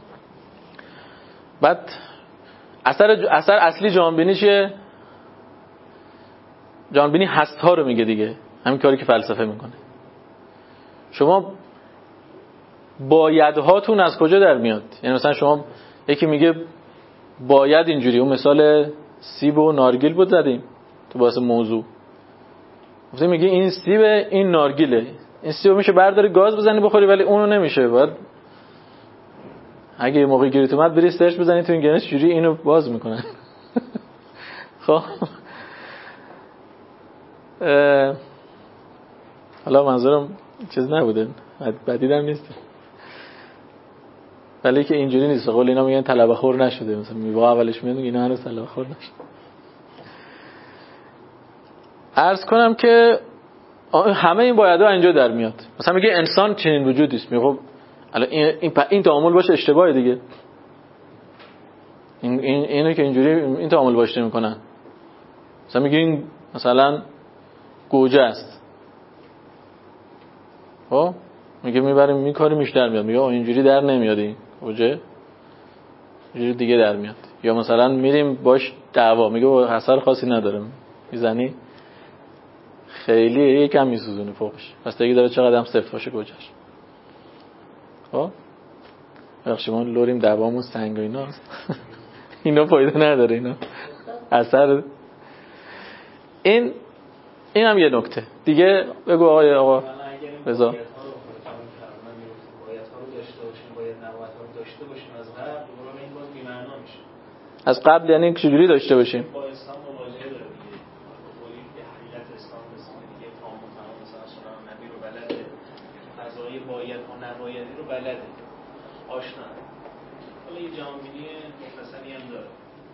بعد اثر اثر اصلی جهانبینی چیه؟ جهانبینی هست ها رو میگه دیگه، همین کاری که فلسفه میکنه. شما باید هاتون از کجا در میاد؟ یعنی مثلا شما یکی میگه باید اینجوری، اون مثال سیب و نارگیل بود زدیم تو واسه موضوع. مثلا میگه این سیب این نارگیله، این سیب میشه برداری گاز بزنی بخوری، ولی اونو نمیشه. باید اگه یه موقع گیرت اومد بری سرچ بزنی تو اینترنت چجوری اینو باز میکنن. خب حالا منظورم چیز نبوده، بدیدم نیست، ولی که اینجوری نیست. قول اینا میگن طلبه خور نشده، مثلا میوه اولش میاد اینا هنوز طلبه خور نشده. عرض کنم که همه این بایدها اینجا در میاد. مثلا میگه انسان چنین وجودی است. میگه خب الان این این, این تعامل باشه اشتباهه دیگه. این این اینو که اینجوری این تعامل باشه نمیکنن. مثلا میگه این مثلا گوجه است. خب میگه میبریم میکاریمش در میاد. میگه اینجوری در نمیاد، این گوجه اینجوری دیگه در میاد. یا مثلا میریم باش دعوا، میگه اثر خاصی نداره، میزنی خیلی یکم میسوزونه فوقش، پس دیگه داره چقدر هم سفت باشه گوجهش. خب بخشیمون لوریم دعوامون سنگ و اینا اینا فایده نداره، اینا اثر. این این هم یه نکته دیگه. بگو آقای آقا رضا. از قبل یعنی چجوری داشته باشیم؟ با اسلام مواجهه داره دیگه. بقولی که حقیقت اسلام رسیده دیگه، تمام تمام مثلا سنن نبی رو بلده، فضای باید و نبایدی رو بلده، آشنا. حالا یه جهانبینی مختصری هم داره.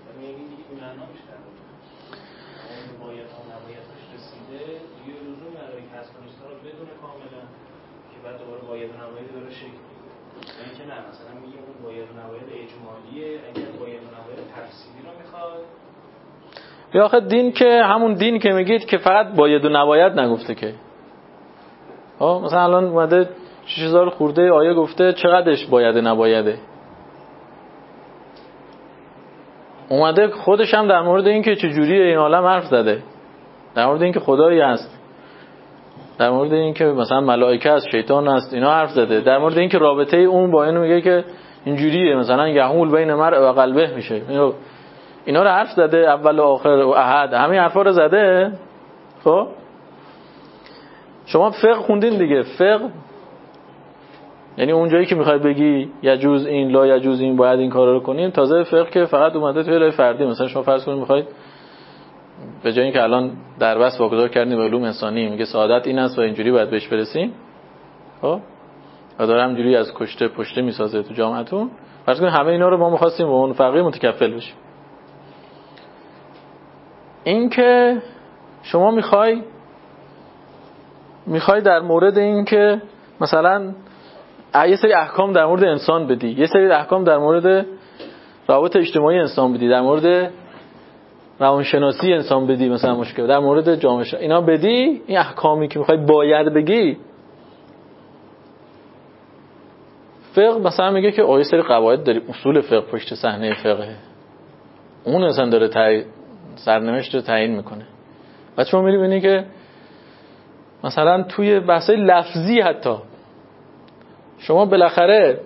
میگه دیگه بی معنا میشه. اون باید ها نبایدش رسیده دیگه لزوم نداره که هست کنیستا رو بدون کاملا که بعد دوباره باید و نباید داره شکل بگیره. یعنی که نه مثلا میگه اون باید و نباید اجمالیه، اگر باید و نباید تفصیلی رو میخواد یا آخه دین که همون دین که میگید که فقط باید و نباید نگفته که ها، مثلا الان اومده شش هزار خورده آیه گفته چقدرش باید و نبایده، اومده خودش هم در مورد این که چجوری این عالم حرف زده، در مورد این که خدایی هست، در مورد این که مثلا ملائکه هست، شیطان هست، اینا حرف زده، در مورد این که رابطه اون با اینو میگه که اینجوریه، مثلا یحول بین مرء و قلبه میشه، اینو اینا رو حرف زده، اول و آخر و احد، همین حرفا رو زده. خب شما فقه خوندین دیگه، فقه یعنی اون جایی که میخوای بگی یجوز این لا یجوز این باید این کارا رو کنیم، تازه فقه که فقط اومده توی لای فردی، مثلا شما فرض کنید میخواید به جای اینکه الان در بس واگذار کردیم به علوم انسانی میگه سعادت این است و اینجوری باید بهش برسیم، خب و داره همجوری از کشته پشته میسازه تو جامعتون، فرض کنید همه اینا رو ما می‌خواستیم به اون فقیه متکفل بشیم. این که شما میخوای میخوای در مورد این که مثلا یه سری احکام در مورد انسان بدی، یه سری احکام در مورد روابط اجتماعی انسان بدی، در مورد روانشناسی انسان بدی، مثلا مشکل در مورد جامعه شا... اینا بدی، این احکامی که میخوای باید بگی، فقه مثلا میگه که آیه سری قواعد داری، اصول فقه پشت صحنه فقه، اون اصلا داره تعیین سرنوشت رو تعیین میکنه. بعد شما میری ببینی که مثلا توی بحثای لفظی حتی شما بالاخره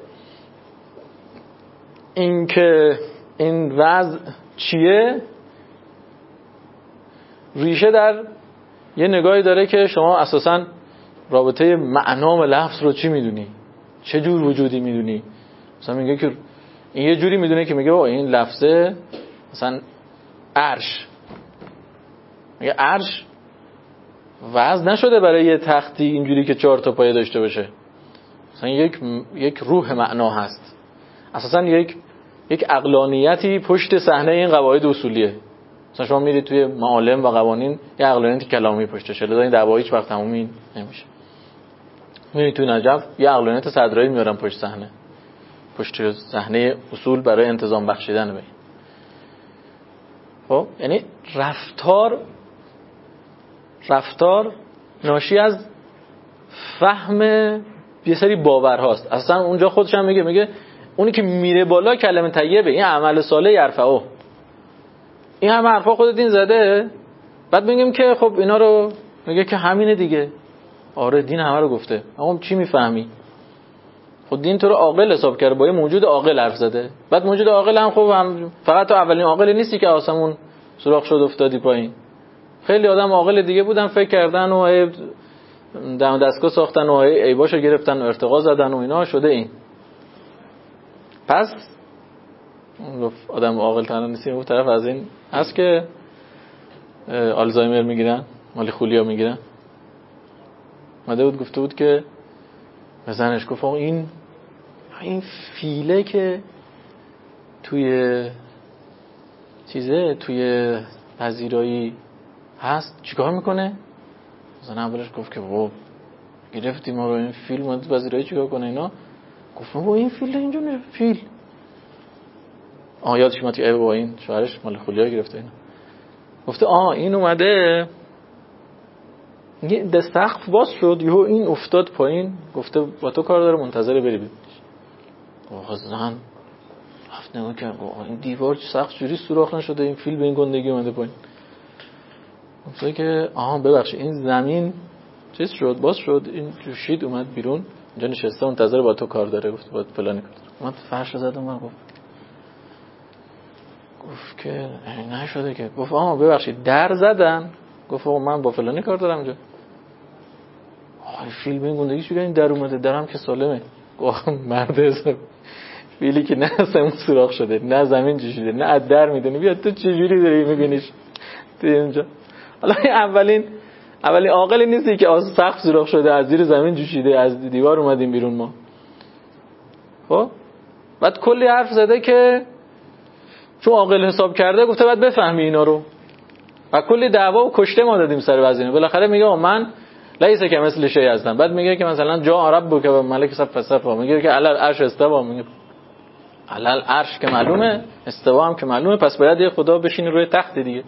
این که این وضع چیه ریشه در یه نگاهی داره که شما اساساً رابطه معنا و لفظ رو چی میدونی، چه جور وجودی میدونی. مثلا میگه که این یه جوری میدونه که میگه این لفظه مثلا عرش، میگه عرش وضع نشده برای یه تختی اینجوری که چهار تا پایه داشته باشه، مثلا یک یک روح معنا هست، اساسا یک یک عقلانیتی پشت صحنه این قواعد اصولیه. مثلا شما میرید توی معالم و قوانین یه عقلانیت کلامی پشتشه، لذا این دعوا هیچ وقت تمومی نمیشه. میرید توی نجف یه عقلانیت صدرایی میارن پشت صحنه، پشت صحنه اصول برای انتظام بخشیدن به. خب یعنی رفتار رفتار ناشی از فهم یه سری باورهاست. اصلا اونجا خودش هم میگه میگه اونی که میره بالا کلمه طیبه، این عمل صالح یرفعه. این همه حرفا خود دین زده، بعد میگیم که خب اینا رو میگه که همینه دیگه. آره دین همه رو گفته، اما چی میفهمی؟ خود دین تو رو عاقل حساب کرده، با یه موجود عاقل حرف زده. بعد موجود عاقل هم خب هم فقط تو اولین عاقل نیستی که آسمون سوراخ شد افتادی پایین. خیلی آدم عاقل دیگه بودن فکر کردن و دم دستگاه ساختن و ایباشو گرفتن و ارتقا زدن و اینا شده این. پس آدم عاقل تنها نیستی، اون طرف از این هست که آلزایمر میگیرن، مال خولیا میگیرن. ماده بود گفته بود که بزنش گفت این این فیله که توی چیزه توی پذیرایی هست چیکار میکنه؟ مثلا اولش گفت که وو گرفتیم ما رو، این فیل اومد پذیرایی چیکار کنه اینا؟ گفت وو این فیل اینجا نه فیل. آه یادش اومد که با این شوهرش مال خولیا گرفته اینا. گفته آه این اومده یه دست سقف باز شد یهو این افتاد پایین، گفته با تو کار داره منتظر بری ببینیش. آقا زن رفت نگاه کرد این دیوار سقف جوری سوراخ نشده، این فیل به این گندگی اومده پایین. گفته که آها ببخشید این زمین چیز شد باز شد، این جوشید اومد بیرون اینجا نشسته منتظر با تو کار داره. گفت باید فلانی کار داره. اومد فرش زد و من گفت گفت که نشده که. گفت آها ببخشید در زدن. گفت من با فلانی کار دارم اینجا. آه فیل به این گندگی چجوری این در اومده؟ درم که سالمه. گفت مرد حساب فیلی که نه اصلا سوراخ شده نه زمین جوشیده نه از در میدونی، بیا تو چجوری داری میبینیش تو اینجا؟ حالا اولین اولین عاقلی نیستی که از سقف سوراخ شده، از زیر زمین جوشیده، از دیوار اومدیم بیرون ما. خب بعد کلی حرف زده که چون عاقل حساب کرده گفته بعد بفهمی اینا رو. و کلی دعوا و کشته ما دادیم سر وزینه. بالاخره میگه من لیسه که مثل شی هستم. بعد میگه که مثلا جا عرب که ملک صف صفا، میگه که علل عرش استوا، میگه علل عرش که معلومه، استوا هم که معلومه، پس باید یه خدا بشینه روی تخت دیگه.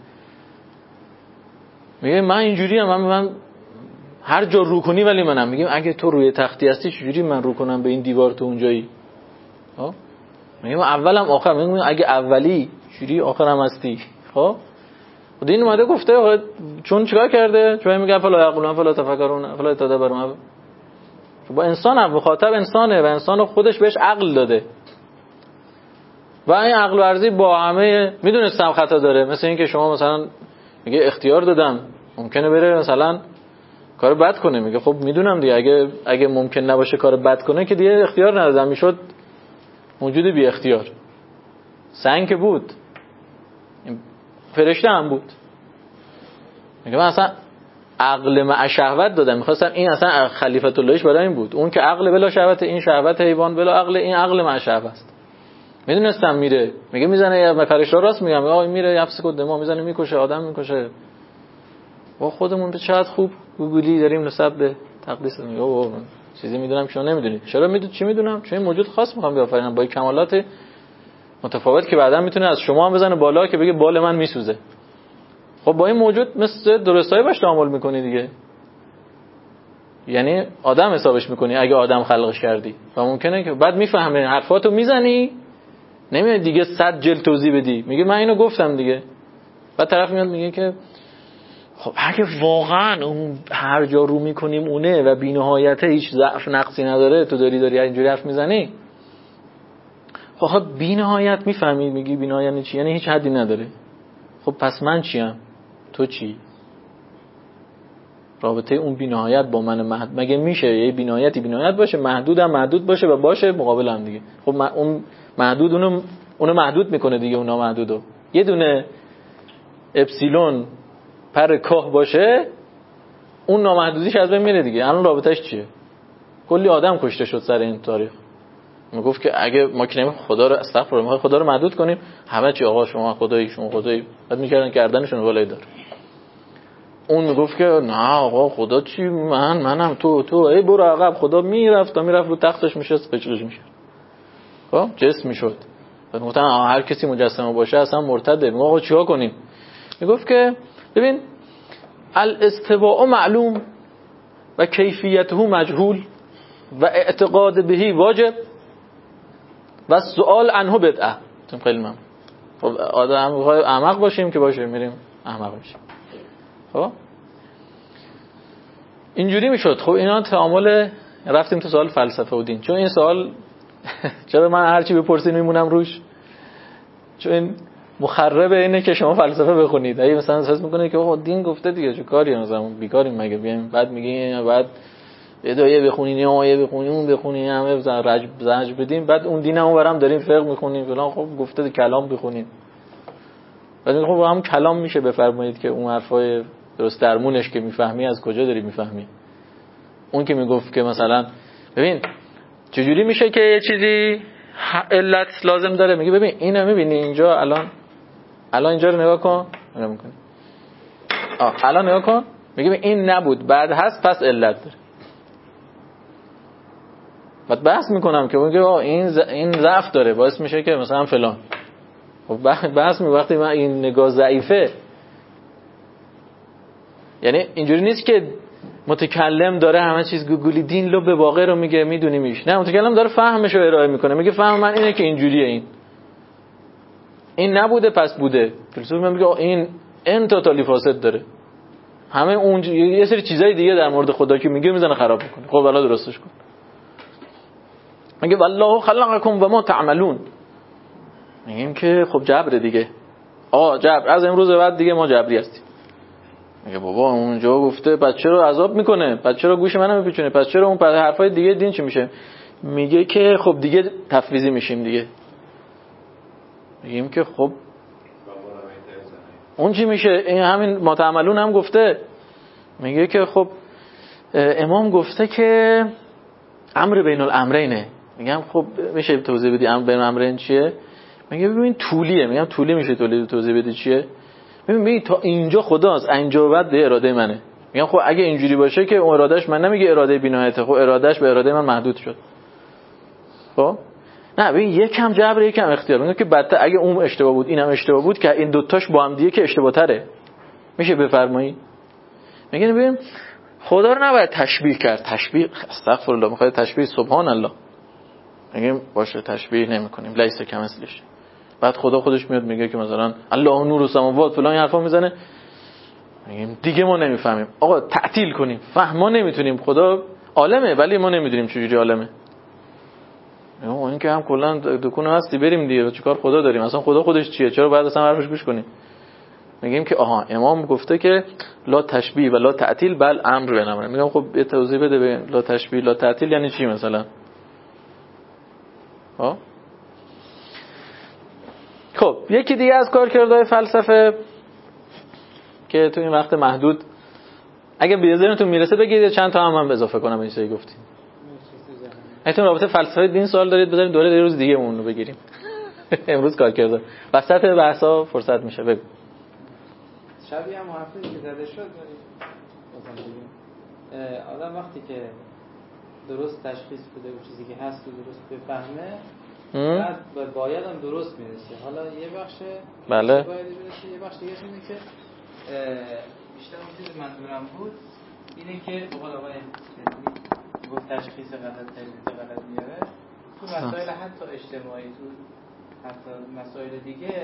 میگه من اینجوری ام، من, من هر جا رو کنی ولی منم. میگیم اگه تو روی تختی هستی چجوری من رو کنم به این دیوار تو اونجایی؟ ها میگیم اولم آخر، میگیم اگه اولی چجوری آخرم هستی؟ خب دین اومده گفته چون چیکار کرده؟ چون میگه فلا یعقلون فلا تفکرون فلا تدبرون. با انسان هم مخاطب انسانه و انسان خودش بهش عقل داده و این عقل ورزی با همه میدونستم خطا داره. مثل این که شما مثلا میگه اختیار دادم، ممکنه بره مثلا کار بد کنه، میگه خب میدونم دیگه اگه اگه ممکن نباشه کار بد کنه که دیگه اختیار ندادم، میشد موجود بی اختیار. سنگ که بود، فرشته هم بود. میگه من اصلا عقل مع شهوت دادم، میخواستم این اصلا خلیفت اللهش برای این بود، اون که عقل بلا شهوت، این شهوت حیوان بلا عقل، این عقل مع شهوت است. میدونستم میره، میگه میزنه یه فرشته راست میگم، آقا میره یفس کد ما میزنه میکشه آدم میکشه. با خودمون به چقدر خوب گوگلی داریم نسبت به تقدیس. میگه او چیزی میدونم شما نمیدونید. چرا میدونید؟ چی میدونم؟ چون این موجود خاص میخوام بیافرینم با کمالات متفاوت که بعدا میتونه از شما هم بزنه بالا که بگه بال من میسوزه. خب با این موجود مثل درستایی باش تعامل میکنی دیگه، یعنی آدم حسابش میکنی اگه آدم خلقش کردی و ممکنه که بعد میفهمه حرفاتو میزنی نمیاد دیگه صد جلد توضیح بدی، میگه من اینو گفتم دیگه. بعد طرف میاد میگه که خب اگه واقعا اون هر جا رو میکنیم اونه و بی‌نهایت هیچ ضعف نقصی نداره، تو داری داری اینجوری حرف میزنی، خب بی‌نهایت میفهمی، میگی بی‌نهایت چی؟ یعنی هیچ حدی نداره. خب پس من چیم؟ تو چی؟ رابطه اون بی‌نهایت با من محدود مگه میشه؟ یه بی‌نهایتی بی‌نهایت باشه، محدودم محدود باشه و باشه مقابل هم دیگه. خب اون محدود اونو اونو محدود میکنه دیگه، اون نامحدودو. یه دونه اپسیلون پر کاه باشه اون نامحدودیش از بین میره دیگه. الان رابطش چیه؟ کلی آدم کشته شد سر این تاریخ. میگفت که اگه ما کنیم خدا رو استغفر الله خدا رو محدود کنیم، همه چی آقا شما خدایی شما خدایی، بعد میکردن گردنشون بالای دار. اون میگفت که نه آقا خدا چی، من منم تو تو ای برو عقب. خدا میرفت تا میرفت رو تختش میشست قشقش میشد، خب جسم میشد. بعد گفتن هر کسی مجسمه باشه اصلا مرتده. میگه آقا چیکار کنیم؟ میگفت که ببین الاستواء معلوم و کیفیته مجهول و اعتقاد بهی واجب و سوال عنه بدعه. تم خیلی ممنون. خب آدم میخواد احمق باشیم که باشه میریم احمق میشیم. خب اینجوری میشد. خب اینا تعامل. رفتیم تو سوال فلسفه و دین، چون این سوال چرا من هرچی بپرسین میمونم روش، چون این مخرب اینه که شما فلسفه بخونید. اگه مثلا احساس میکنه که آقا دین گفته دیگه چه کاری مثلا بیکاریم مگه بیایم بعد میگین بعد ادعای بخونین یا آیه بخونین اون بخونین همه زجر زجر بدیم، بعد اون دینمو برام داریم فقه میخونیم فلان. خب گفته کلام بخونین. بعد خب هم کلام میشه بفرمایید که اون حرفای درست درمونش که میفهمی از کجا داری میفهمی؟ اون که میگفت که مثلا ببین چجوری میشه که یه چیزی علت لازم داره، میگه ببین اینو میبینی اینجا الان الان اینجا رو نگاه کن، نگاه میکنی آه الان نگاه کن، میگه این نبود بعد هست پس علت داره. بعد بحث میکنم که میگه این ز... این ضعف داره باعث میشه که مثلا فلان. خب بحث می وقتی من این نگاه ضعیفه، یعنی اینجوری نیست که متکلم داره همه چیز گوگلی دین لو به واقع رو میگه میدونی میش، نه متکلم داره فهمش رو ارائه میکنه، میگه فهم من اینه که اینجوریه، این این نبوده پس بوده. فیلسوف میگه این ان توتالی فاسد داره، همه اون یه سری چیزای دیگه در مورد خدا که میگه میزنه خراب میکنه. خب والا درستش کن. میگه والله خلقکم و ما تعملون. میگیم که خب جبر دیگه، آقا جبر از امروز بعد دیگه ما جبری هستیم. میگه بابا اونجا گفته پس چرا عذاب میکنه، پس چرا گوش منو میپیچونه، پس چرا اون پس حرفای دیگه دین چی میشه؟ میگه که خب دیگه تفویضی میشیم دیگه. میگیم که خب اون چی میشه؟ این همین ما تعملون هم گفته. میگه که خب امام گفته که امر بین الامرینه. میگم خب میشه توضیح بدی امر بین الامرین چیه؟ میگه ببین طولیه، میگم طولی میشه تولید توضیح بدی چیه؟ ببین ببین تا اینجا خداست، اینجا بعد به اراده منه. میگم خب اگه اینجوری باشه که اون ارادهش من نمیگه اراده بی‌نهایته، خب ارادهش به اراده من محدود شد. خب نه ببین یکم جبر یکم اختیار. میگم که بدتر اگه اون اشتباه بود اینم اشتباه بود که این دوتاش با هم دیگه که اشتباه تره. میشه بفرمایید؟ میگه ببین خدا رو نباید تشبیه کرد. تشبیه استغفر الله، میخواد تشبیه سبحان الله. میگیم باشه تشبیه نمی‌کنیم، لیس کمثلش. بعد خدا خودش میاد میگه که مثلا الله نور السماوات فلان حرفا میزنه، میگیم دیگه ما نمیفهمیم. آقا تعطیل کنیم، فهم ما نمیتونیم. خدا عالمه ولی ما نمیدونیم چجوری عالمه. میگم این که هم کلا دکون هستی بریم دیگه، چیکار خدا داریم؟ اصلا خدا خودش چیه؟ چرا بعد اصلا حرفش گوش کنیم؟ میگیم که آها امام گفته که لا تشبیه و لا تعطیل بل امر بنامه. میگم خب یه توضیح بده به لا تشبیه لا تعطیل یعنی چی مثلا؟ ها خب یکی دیگه از کارکردهای فلسفه که تو این وقت محدود اگه به ذهنتون میرسه بگید، چند تا هم من اضافه کنم این چیزی گفتین. ایتون رابطه فلسفه دین سوال دارید بذاریم دوره یه روز دیگه اون رو بگیریم. امروز کارکرد وسط بحثا فرصت میشه. بگو. شبیه هم حرفی که زده شد آدم وقتی که درست تشخیص بده و چیزی که هست و درست بفهمه بعد باید هم درست میرسه. حالا یه بخش بله باید برسه، یه بخش دیگه اینه که بیشتر اون چیز منظورم بود اینه که به قول آقای گفت تشخیص غلط تشخیص غلط میاره تو مسائل حتی اجتماعی، تو حتی مسائل دیگه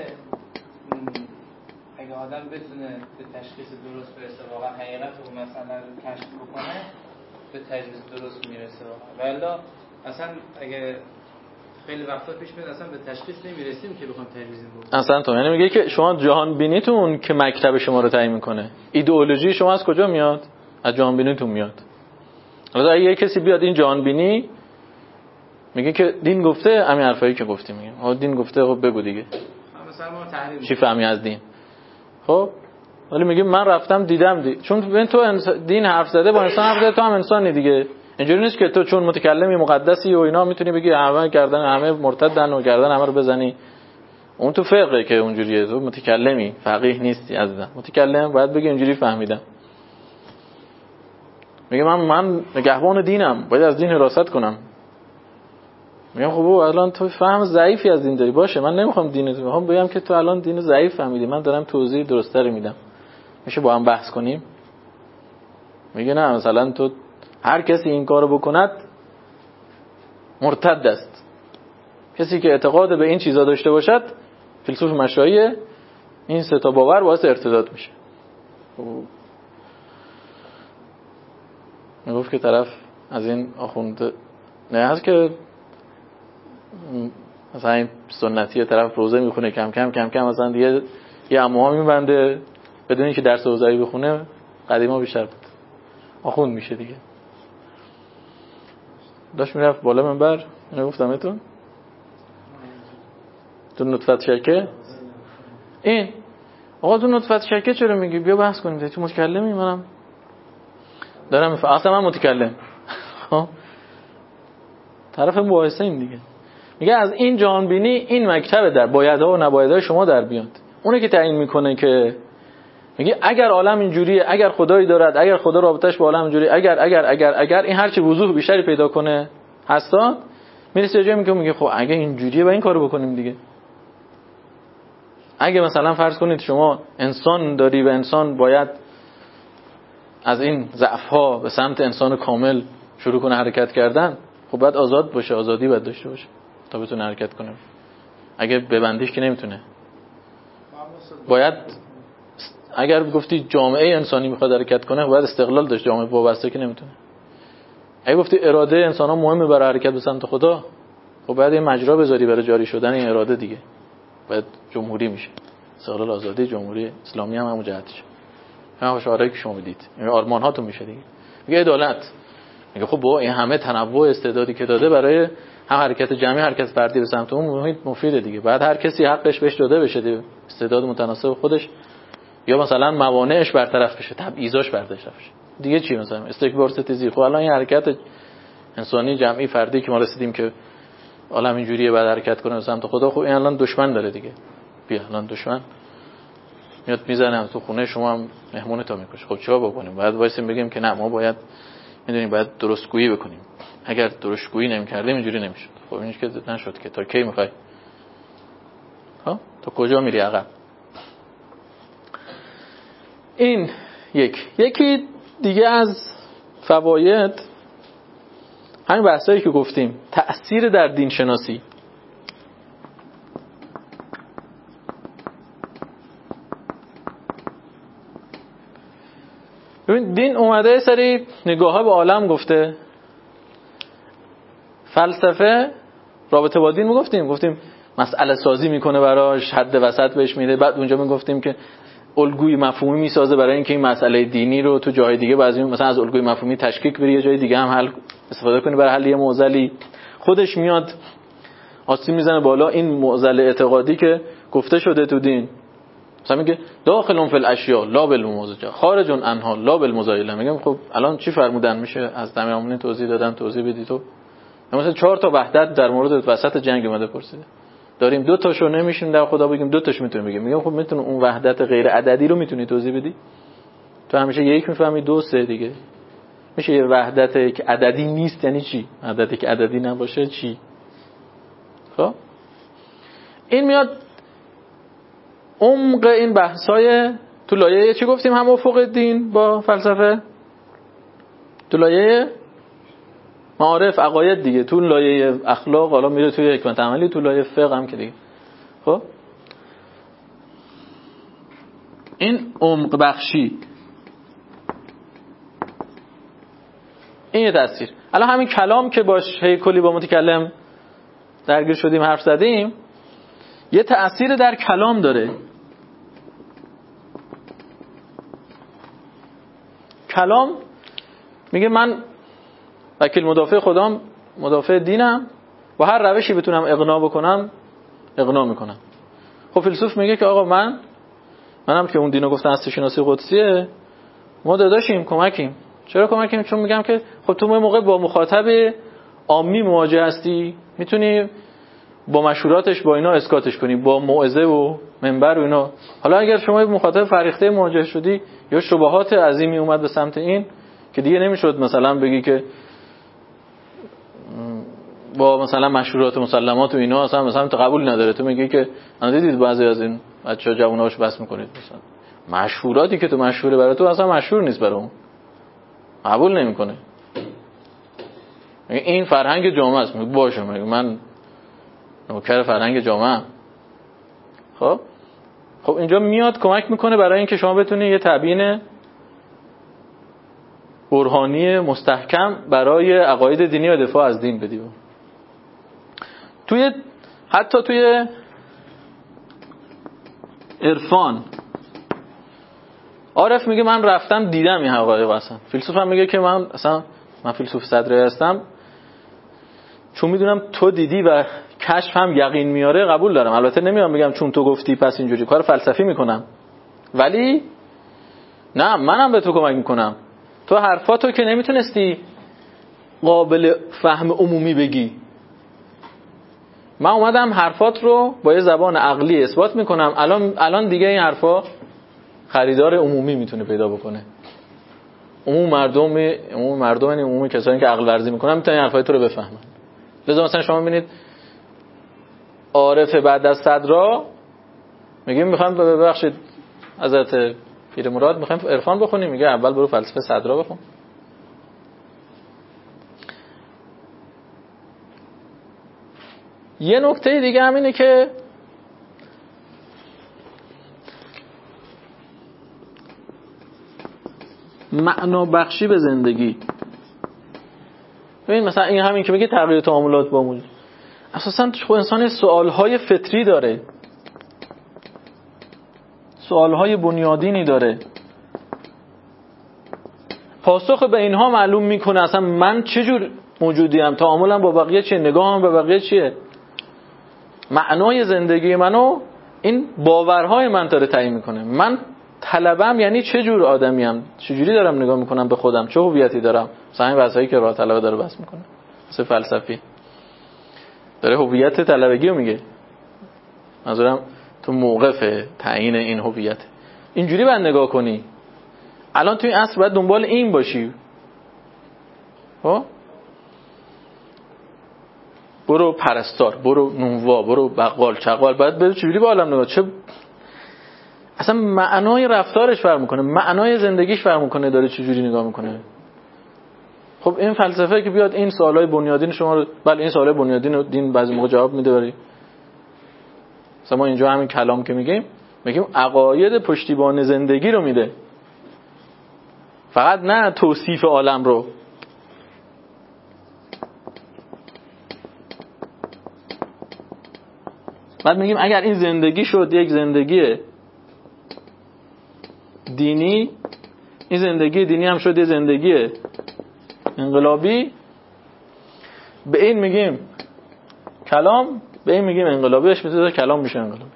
اگه آدم بتونه به تشخیص درست برسه واقعا حقیقت رو مثلا کشف بکنه به تجویز درست میرسه واقعا. والا اصلا اگه خیلی وقتا پیش میاد اصلا به تشخیص نمیرسیم که بخوام تجویز بکنیم. اصلا تو یعنی میگه که شما جهان بینیتون که مکتب شما رو تعیین میکنه. ایدئولوژی شما از کجا میاد؟ از جهان بینیتون میاد. حالا اگه کسی بیاد این جهان بینی میگه که دین گفته همین حرفایی که گفتیم، میگه ها دین گفته خب بگو دیگه مثلا ما تحریم چی فهمی از دین؟ خب ولی میگه من رفتم دیدم دی. چون ببین تو انس... دین حرف زده با انسان حرف زده، تو هم انسانی دیگه. اینجوری نیست که تو چون متکلمی مقدسی و اینا میتونی بگی همه گردن همه مرتدن و گردن همه رو بزنی. اون تو فقهه که اونجوریه، تو متکلمی فقیه نیستی عزیزم. متکلم باید بگی اینجوری فهمیدم. میگه من من نگهبان دینم، باید از دین حراست کنم. میگم خب الان تو فهم ضعیفی از دین داری. باشه من نمیخوام دینت میخوام بگم که تو الان دین ضعیف فهمیدی، من دارم توضیح درستری میدم، میشه با هم بحث کنیم؟ میگه نه مثلا تو هر کسی این کارو بکند مرتد است. کسی که اعتقاد به این چیزا داشته باشد، فیلسوف مشایعه، این سه تا باور باعث ارتداد میشه. میگفت که طرف از این آخونده نه هست که مثلا این سنتی طرف روزه میخونه کم کم کم کم مثلا دیگه یه عموها میبنده بدون اینکه درس روزایی بخونه. قدیما بیشتر بود آخوند میشه دیگه. داشت میرفت بالا منبر، اینو گفتم اتون تو نطفت شکه این آقا تو نطفت شکه چرا میگی؟ بیا بحث کنیم. تو متکلمی؟ منم دارم مف... اصلا من متکلم. طرف مباحثه این دیگه. میگه از این جهان بینی این مکتب در بایدها و نبایدهای شما در بیاد. اونه که تعیین میکنه که میگه اگر عالم اینجوریه، اگر خدایی دارد، اگر خدا رابطش با عالم اینجوری، اگر اگر اگر اگر این هرچی وضوح بیشتری پیدا کنه هستا، میرسه جایی میگه میگه خب اگه اینجوریه با این کارو بکنیم دیگه. اگه مثلا فرض کنید شما انسان داری و انسان باید از این ضعف‌ها به سمت انسان کامل شروع کنه حرکت کردن، خب باید آزاد باشه، آزادی باید داشته باشه تا بتونه حرکت کنه. اگه ببندیش که نمیتونه. باید اگر گفتی جامعه انسانی میخواد حرکت کنه باید استقلال داشت، جامعه وابسته که نمیتونه. اگه گفتی اراده انسان ها مهمه برای حرکت به سمت خدا، خب باید یه مجرا بذاری برای جاری شدن این اراده دیگه. باید جمهوری میشه، استقلال، آزادی، جمهوری اسلامی هم همون جهتشه. همون شعارهایی که شما میدید این آرمان هاتون میشه دیگه. میگه عدالت، میگه خب با این همه تنوع استعدادی که داده برای هم حرکت جمعی حرکت فردی به سمت اون محیط مفیده دیگه. بعد هر کسی حقش بهش داده بشه دیگه. استعداد متناسب خودش، یا مثلا موانعش برطرف بشه، تبعیضاش برداشت بشه دیگه. چی مثلا استکبار ستیزی؟ خب الان این حرکت انسانی جمعی فردی که ما رسیدیم که عالم اینجوریه بعد حرکت کنه سمت خدا. خب این الان دشمن داره دیگه، بیا الان دشمن میاد میزنه تو خونه شما هم مهمون تا میکشه. خب چیکار بکنیم؟ بعد وایسیم بگیم که نه ما باید میدونیم باید درستگویی بکنیم. اگر درستگویی نمی‌کردیم اینجوری نمیشد. خب اینش که نشد که تا کی میخوای؟ ها تا کجا میری عقب؟ این یک یکی دیگه از فواید همین بحثایی که گفتیم، تأثیر در دین شناسی. ببین دین اومده سری نگاه‌ها به عالم گفته، فلسفه رابطه با دین میگفتیم، گفتیم مسئله سازی میکنه براش، حد وسط بهش میده. بعد اونجا میگفتیم که الگوی مفهومی میسازه برای اینکه این مسئله دینی رو تو جای دیگه بعضی مثلا از الگوی مفهومی تشکیک بری یه جای دیگه هم حل استفاده کنی برای حل یه معضلی. خودش میاد آسیب میزنه بالا این معضل اعتقادی که گفته شده تو دین. مثلا میگه داخلون فی الاشیاء لا بالمزاجه خارجون عنها لا بالمزایله. میگم خب الان چی فرمودن میشه از تمامین توضیح دادن، توضیح بدی تو. مثلا چهار تا وحدت در مورد وسط جنگ اومده پرسیده، داریم دو تاشو نمیشیم در خدا بگیم، دو تاش میتونیم بگیم. میگم خب میتونه اون وحدت غیر عددی رو میتونی توضیح بدی؟ تو همیشه یک میفهمی دو سه دیگه. میشه یه وحدت که عددی نیست یعنی چی؟ وحدتی که عددی نباشه چی؟ خب این میاد عمق این بحثای تو لایه چی گفتیم هم افق دین با فلسفه، تو لایه معارف عقاید دیگه، تو لایه اخلاق حالا میره توی حکمت عملی، تو لایه فقه هم که دیگه. خب این عمق بخشی این یه تاثیر. الان همین کلام که باش هی کلی با متکلم درگیر شدیم حرف زدیم یه تأثیر در کلام داره. کلام میگه من وکیل مدافع خدام، مدافع دینم، با هر روشی بتونم اقناع بکنم اقناع میکنم. خب فیلسوف میگه که آقا من منم که اون دینو گفتن هستی شناسی قدسیه، ما داداشیم کمکیم. چرا کمکیم؟ چون میگم که خب تو موقع با مخاطب عامی مواجه هستی، میتونی با مشوراتش با اینا اسکاتش کنی، با موعظه و منبر و اینا. حالا اگر شما مخاطب فریخته مواجه شدی یا شبهات عظیمی اومد به سمت این که دیگه نمیشد مثلا بگی که با مثلا مشروعات و مسلمات و اینا اصلا مثلا تو قبول نداره. تو میگی که انا دیدید بعضی از این بچه‌ها جووناش بس میکنید مثلا مشهوراتی که تو مشهوره برای تو اصلا مشهور نیست، برای اون قبول نمیکنه. این فرهنگ جامعه است. میگه باشه من نوکر فرهنگ جامعه. خب خب اینجا میاد کمک میکنه برای اینکه شما بتونی یه تبیین برهانی مستحکم برای عقاید دینی و دفاع از دین بدی. توی حتی توی عرفان عارف میگه من رفتم دیدم این حقایق. اصلا فیلسوف هم میگه که من اصلا من فیلسوف صدره هستم چون میدونم تو دیدی و کشف هم یقین میاره قبول دارم. البته نمیام بگم چون تو گفتی پس اینجوری، کار فلسفی میکنم، ولی نه منم به تو کمک میکنم. تو حرفاتو که نمیتونستی قابل فهم عمومی بگی، من اومدم حرفات رو با یه زبان عقلی اثبات میکنم. الان الان دیگه این حرفا خریدار عمومی میتونه پیدا بکنه. عموم مردم عموم مردم یعنی عموم کسانی که عقل ورزی میکنن میتونن این حرفای تو رو بفهمن. لذا مثلا شما ببینید عارف بعد از صدرا میگیم میخوام ببخشید حضرت پیر مراد میخوایم عرفان بخونیم، میگه اول برو فلسفه صدرا بخون. یه نکته دیگه هم اینه که معنا بخشی به زندگی. ببین مثلا این همین که میگه تغییر تعاملات با موجود، اساسا خود انسان سوالهای فطری داره، سوالهای بنیادینی داره. پاسخ به اینها معلوم میکنه اصلا من چجور موجودیم، تعاملم با بقیه چیه، نگاهم به بقیه چیه، معنای زندگی منو این باورهای من داره تعیین میکنه. من طلبم یعنی چه جور آدمیم، چجوری دارم نگاه میکنم به خودم، چه هویتی دارم. مثلا این بحثایی که راه طلبه داره بحث میکنه، مثلا فلسفی. داره هویت طلبگی رو میگه. منظورم تو موقف تعیین این هویت اینجوری باید نگاه کنی. الان توی این عصر باید دنبال این باشی. ها برو پرستار، برو نونوا، برو بقال، چقال، باید بده چجوری با عالم نگاه، چه اصلا معنای رفتارش فرق میکنه، معنای زندگیش فرق میکنه، داره چجوری نگاه میکنه. خب این فلسفه که بیاد این سوالای بنیادین شما رو، بله این سوالای بنیادین رو دین بعضی موقع جواب میده، ولی مثلا ما اینجا همین کلام که میگیم میگیم عقاید پشتیبان زندگی رو میده، فقط نه توصیف عالم رو. بعد میگیم اگر این زندگی شد یک زندگی دینی، این زندگی دینی هم شد یک زندگی انقلابی، به این میگیم کلام، به این میگیم انقلابی، بهش میشه کلام میشه انقلابی.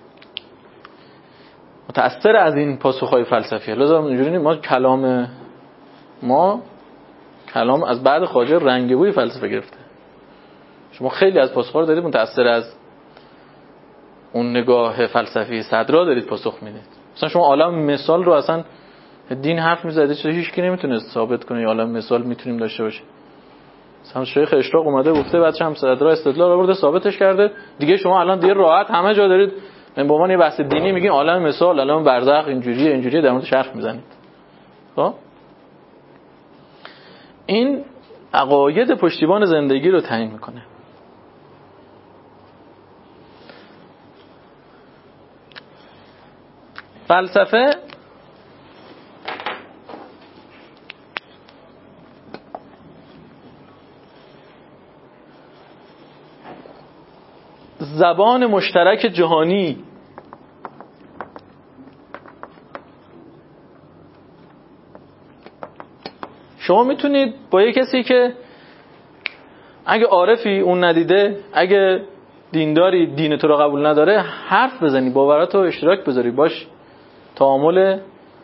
متأثر از این پاسخهای فلسفیه. لازم اینجوری ما کلام ما کلام از بعد خواجه رنگبوی فلسفه گرفته. شما خیلی از پاسخها رو دارید متأثر از اون نگاه فلسفی صدرا دارید پاسخ میدید. مثلا شما عالم مثال رو اصلا دین حرف میزده چه هیچ کی نمیتونه ثابت کنه عالم مثال میتونیم داشته باشیم. مثلا شیخ اشراق اومده گفته بعد هم صدرا استدلال آورده ثابتش کرده. دیگه شما الان دیگه راحت همه جا دارید من به عنوان یه بحث دینی میگین عالم مثال، عالم برزخ اینجوریه اینجوریه در موردش حرف میزنید. خب این عقاید پشتیبان زندگی رو تعیین میکنه. فلسفه زبان مشترک جهانی شما میتونید با یه کسی که اگه عارفی اون ندیده، اگه دینداری دین تو رو قبول نداره، حرف بزنی، باورات رو اشتراک بذاری، باش تعامل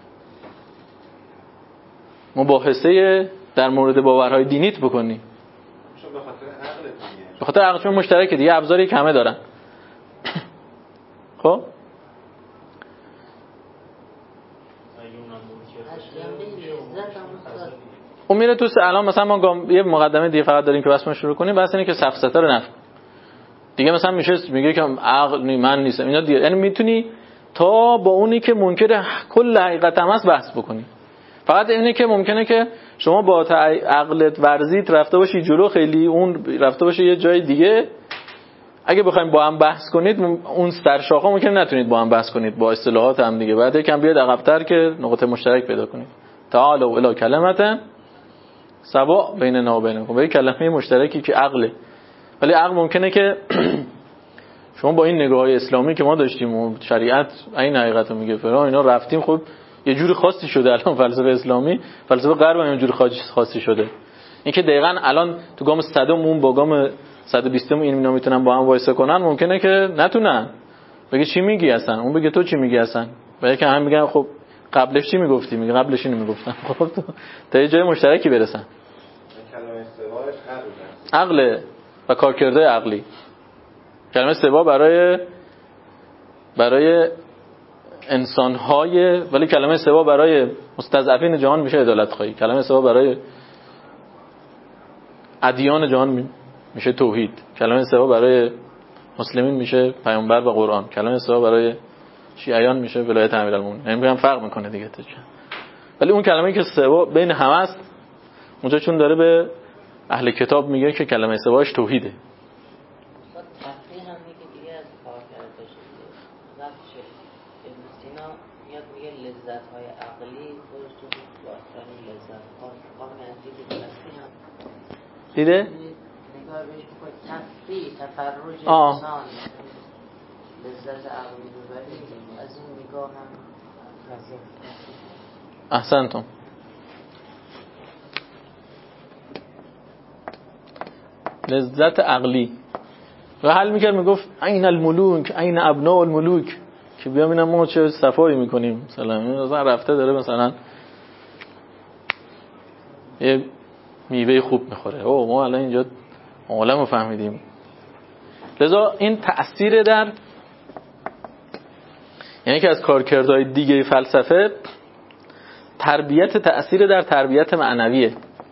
مباحثه در مورد باورهای دینیت بکنی. به خاطر عقلشون مشترکه دیگه، ابزاری که همه دارن. خب اون میره تو الان مثلا ما یه مقدمه دیگه فقط داریم که بس ما شروع کنیم، بس اینه که سفسطه رو نفی دیگه. مثلا میشه میگه که عقل نی من نیستم اینا دیگه، یعنی میتونی تا با اونی که منکر کل حقیقت هم هست بحث بکنی. فقط اینه که ممکنه که شما با عقلت ورزیت رفته باشی جلو، خیلی اون رفته باشه یه جای دیگه. اگه بخوایم با هم بحث کنید اون سرشاخه ممکنه نتونید با هم بحث کنید با اصطلاحات هم دیگه، بعد یکم بیاد عقب‌تر که نقطه مشترک پیدا کنید. تعالوا الی کلمة سواء بیننا و بینکم، به کلمه مشترکی که عقله. ولی عقل ممکنه که شما با این نگاه‌های اسلامی که ما داشتیم و شریعت این حقیقت رو میگه فرا اینا رفتیم، خب یه جوری خاصی شده الان فلسفه اسلامی، فلسفه غرب هم یه جوری خاصی شده. اینکه دقیقاً الان تو گام صدم اون با گام صد و بیست این اینا میتونن با هم وایسه کنن، ممکنه که نتونن. بگه چی میگی اصلا، اون بگه تو چی میگی اصلا، بگه که هم میگن خب قبلش چی میگفتی، میگه قبلش اینو میگفتن. خب تا یه جای مشترکی برسن. کلمه استواش عقل عقل و کارکرده عقلی. کلمه استوا برای برای انسان‌های، ولی کلمه استوا برای مستضعفین جهان میشه عدالت خواهی. کلمه استوا برای ادیان جهان میشه توحید. کلمه استوا برای مسلمین میشه پیامبر و قرآن. کلمه استوا برای شیعیان میشه ولایت امیرالمومنین. یعنی میگم فرق میکنه دیگه تو. ولی اون کلمه‌ای که استوا بین همه است اونجا چون داره به اهل کتاب میگه که کلمه استواش توحیده. لذت‌های عقلی خودش تو داستانی لذت‌ها قابل انتقاد هم دیده؟ نگاه بهش بکنید تفریح تفرج انسان لذت عقلی ببرید از این نگاه هم احسنتم. لذت عقلی و حل میکرد میگفت این الملوک این ابناء الملوک، که بیام اینم ما چه صفایی میکنیم. مثلا مثلا رفته داره مثلا یه میوه خوب میخوره، او ما الان اینجا عالمو فهمیدیم، لذا این تأثیر در، یعنی که از کارکردهای دیگه فلسفه تربیت، تأثیر در تربیت معنویه.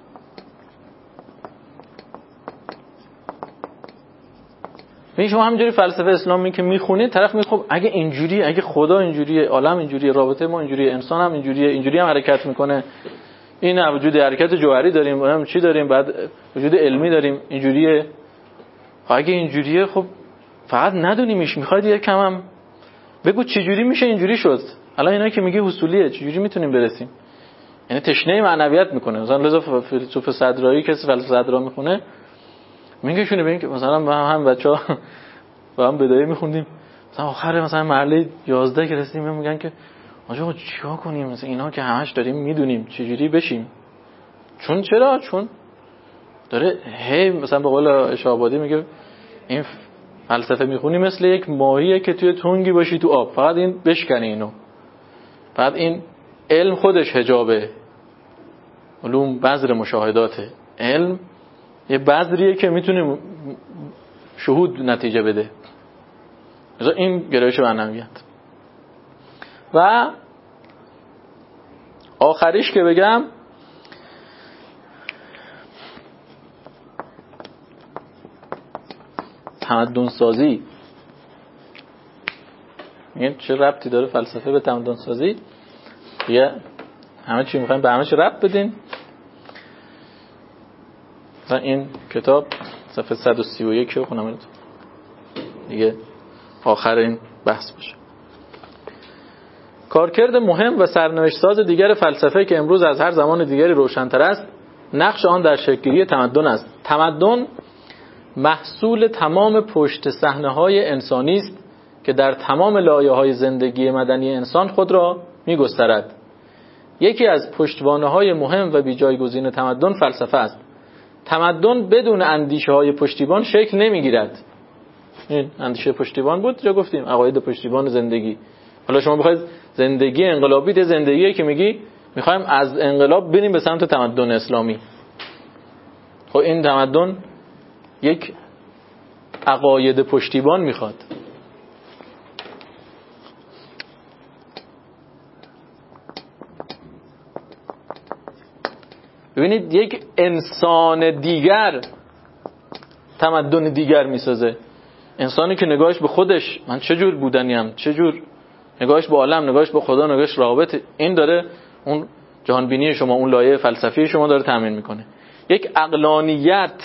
ببین شما همینجوری فلسفه اسلامی که میخونید، طرف میگه خب اگه اینجوری، اگه خدا اینجوریه، عالم اینجوریه، رابطه ما اینجوریه، انسان هم اینجوریه، اینجوری هم حرکت میکنه، این وجود حرکت جوهری داریم، هم چی داریم، بعد وجود علمی داریم، اینجوریه. اگه اینجوریه خب فقط ندونیمش، میخواید یه کم هم بگو چجوری میشه اینجوری شد. الان اینا که میگه حصولیه، چجوری میتونیم برسیم؟ یعنی تشنه معنویت میکنه. مثلا لذا فیلسوف صدرایی که فلسفه صدرا میخونه میگه شونه ببین که مثلا ما هم بچه‌ها با هم بدایه میخوندیم، مثلا آخر مثلا مرحله یازده که رسیدیم میگن که آقا چیکار کنیم، مثلا اینا که همش داریم میدونیم چجوری بشیم. چون چرا؟ چون داره هی مثلا به قول اشعابادی میگه این فلسفه میخونی مثل یک ماهیه که توی تنگی باشی تو آب، فقط این بشکنی اینو. بعد این علم خودش حجابه، علوم بذر مشاهداته. علم یه بذریه که میتونه شهود نتیجه بده. مثلا این گرایش معنویت. و آخریش که بگم تمدن سازی. این چه ربطی داره فلسفه به تمدن سازی؟ دیگه همه چی میخوایم به همه چی ربط بدین. مثلا این کتاب صفحه صد و سی و یک رو خونم دیگه، آخر این بحث باشه. کارکرد مهم و سرنوشت ساز دیگر فلسفه که امروز از هر زمان دیگری روشن‌تر است، نقش آن در شکل‌گیری تمدن است. تمدن محصول تمام پشت صحنه‌های انسانی است که در تمام لایه‌های زندگی مدنی انسان خود را می‌گسترد. یکی از پشتوانه‌های مهم و بی‌جایگزین تمدن فلسفه است. تمدن بدون اندیشه‌های پشتیبان شکل نمی‌گیرد. این اندیشه پشتیبان بود، جا گفتیم عقاید پشتیبان زندگی. حالا شما بخواید زندگی انقلابی، ده زندگیه که میگی میخوایم از انقلاب بریم به سمت تمدن اسلامی. خب این تمدن یک عقاید پشتیبان میخواد. ببینید یک انسان دیگر تمدن دیگر میسازه. انسانی که نگاهش به خودش، من چجور بودنیم، چجور نگاهش به عالم، نگاهش به خدا، نگاهش رابطه، این داره اون جهان بینی شما، اون لایه فلسفی شما داره تامین میکنه. یک عقلانیت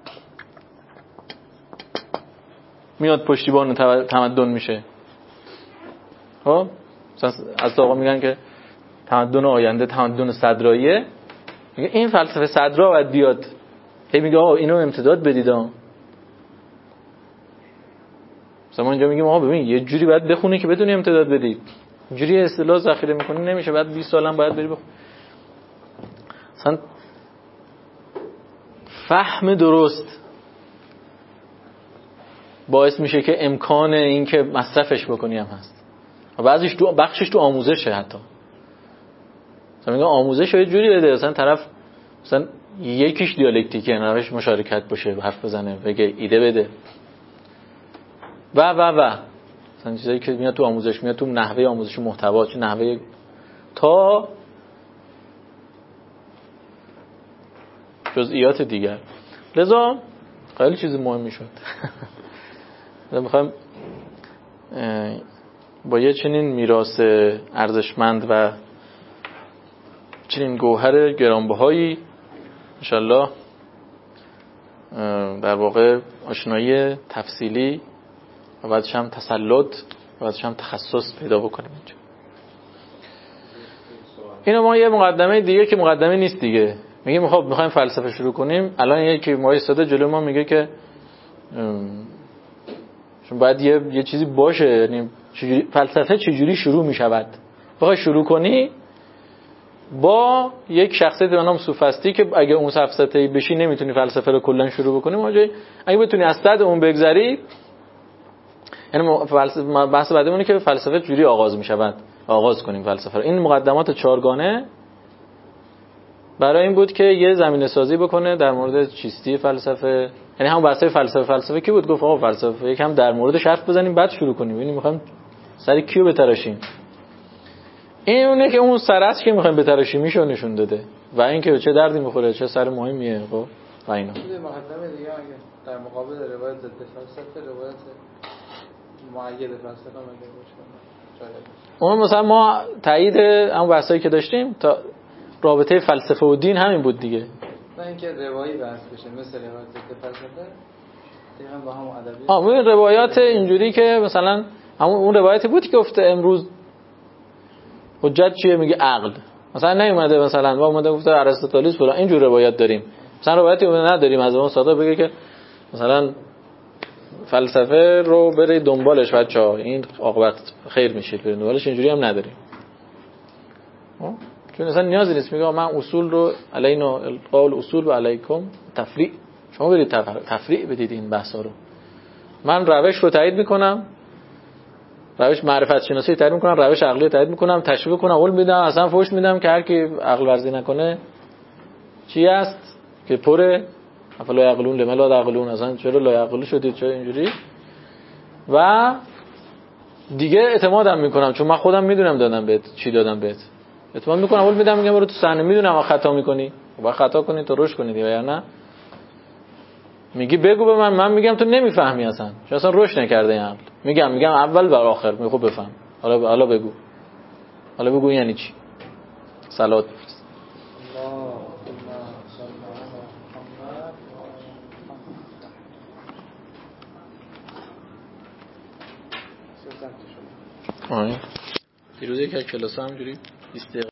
میاد پشتیبان تمدن میشه. خب از آقا میگن که تمدن آینده تمدن صدراییه، میگه این فلسفه صدرا باید بیاد. هی میگه آقا اینو امتداد بدید. مثلا اینجا میگیم آقا ببین یه جوری باید بخونی که بدونی امتداد بدی. اینجوری اصطلاح ذخیره میکنی نمیشه، بعد بیست سالم باید بری بخونی. مثلا فهم درست باعث میشه که امکان این که مصرفش بکنی هم هست. و بعضیش تو بخشش تو آموزشه. حتی مثلا میگم آموزش یه جوری بده مثلا طرف مثلا یکیش دیالکتیکه، نروش مشارکت باشه، حرف بزنه، بگه ایده بده و و و مثلا چیزایی که میاد تو آموزش، میاد تو نحوه آموزش محتوا، چه نحوه تا جزئیات دیگر. لذا خیلی چیز مهمی شد. میخوایم با یه چنین میراث ارزشمند و چنین گوهر گرانبهایی انشالله در واقع آشنایی تفصیلی و بعدش هم تسلط و بعدش هم تخصص پیدا بکنیم اینجا. اینو ما یه مقدمه دیگه که مقدمه نیست دیگه، میگیم خب میخوایم فلسفه شروع کنیم. الان یکی ما ایستاده جلو ما میگه که چون باید یه یه چیزی باشه، یعنی چجوری فلسفه چجوری شروع میشود. بخوای شروع کنی با یک شخصیت به نام سوفسطی که اگه اون سفسطه‌ای بشی نمیتونی فلسفه رو کلا شروع بکنی. اونجا اگه بتونی از صد اون بگذری، یعنی فلسفه بحث بعدمونه که فلسفه چجوری آغاز میشود، آغاز کنیم فلسفه رو. این مقدمات چهارگانه برای این بود که یه زمینه سازی بکنه در مورد چیستی فلسفه، یعنی هم بحث فلسفه فلسفه کی بود؟ گفت آقا فلسفه یکم در موردش حرف بزنیم بعد شروع کنیم، ببینیم میخوایم سر کیو بتراشیم. این اونه که اون سر است که میخوایم بتراشیم میشو نشون داده و اینکه چه دردی میخوره، چه سر مهمیه. خب و اینا مقدمه دیگه اگه در مقابل روایت ضد فلسفه روایت مؤید فلسفه مگه گوش کنه. اون مثلا ما تایید اون بحثایی که داشتیم تا رابطه فلسفه و دین همین بود دیگه. نه اینکه روایی بحث بشه مثل روایت ضد فلسفه دقیقاً با هم ادبی. آ اون روایات اینجوری که مثلا همون اون روایتی بود که گفته امروز حجت چیه؟ میگه عقل. مثلا نیومده مثلا با اومده گفته ارسطوطالیس فلان اینجور روایت داریم. مثلا روایتی نداریم از اون ساده بگه که مثلا فلسفه رو برید دنبالش بچه‌ها این عاقبت خیر میشید برید دنبالش، اینجوری هم نداریم. چون اصلا نیازی نیست. میگه من اصول رو علینا القول اصول و علیکم تفریع، شما برید تفریع بدید این بحثا رو. من روش رو تایید میکنم، روش معرفت شناسی تایید میکنم، روش عقلی تایید میکنم، تشریح میکنم، قول میدم، اصلا فوش میدم که هر کی عقل ورزی نکنه چی است که پره افلا یعقلون لما لا تعقلون، اصلا چرا لا یعقلون شدید، چرا اینجوری. و دیگه اعتمادم میکنم چون من خودم میدونم دادم بهت چی دادم بهت، اعتماد میکنم، قول میدم، میگم برو تو صحنه، میدونم خطا میکنی و خطا کنی تو رشد کنی یا نه. میگی بگو به من، من میگم تو نمیفهمی اصلا چون اصلا رشد نکرده این عقل. میگم میگم اول و آخر میگم خب بفهم، حالا حالا بگو، حالا بگو یعنی چی. صلوات بفرست. آره دیروز یک کلاس همجوری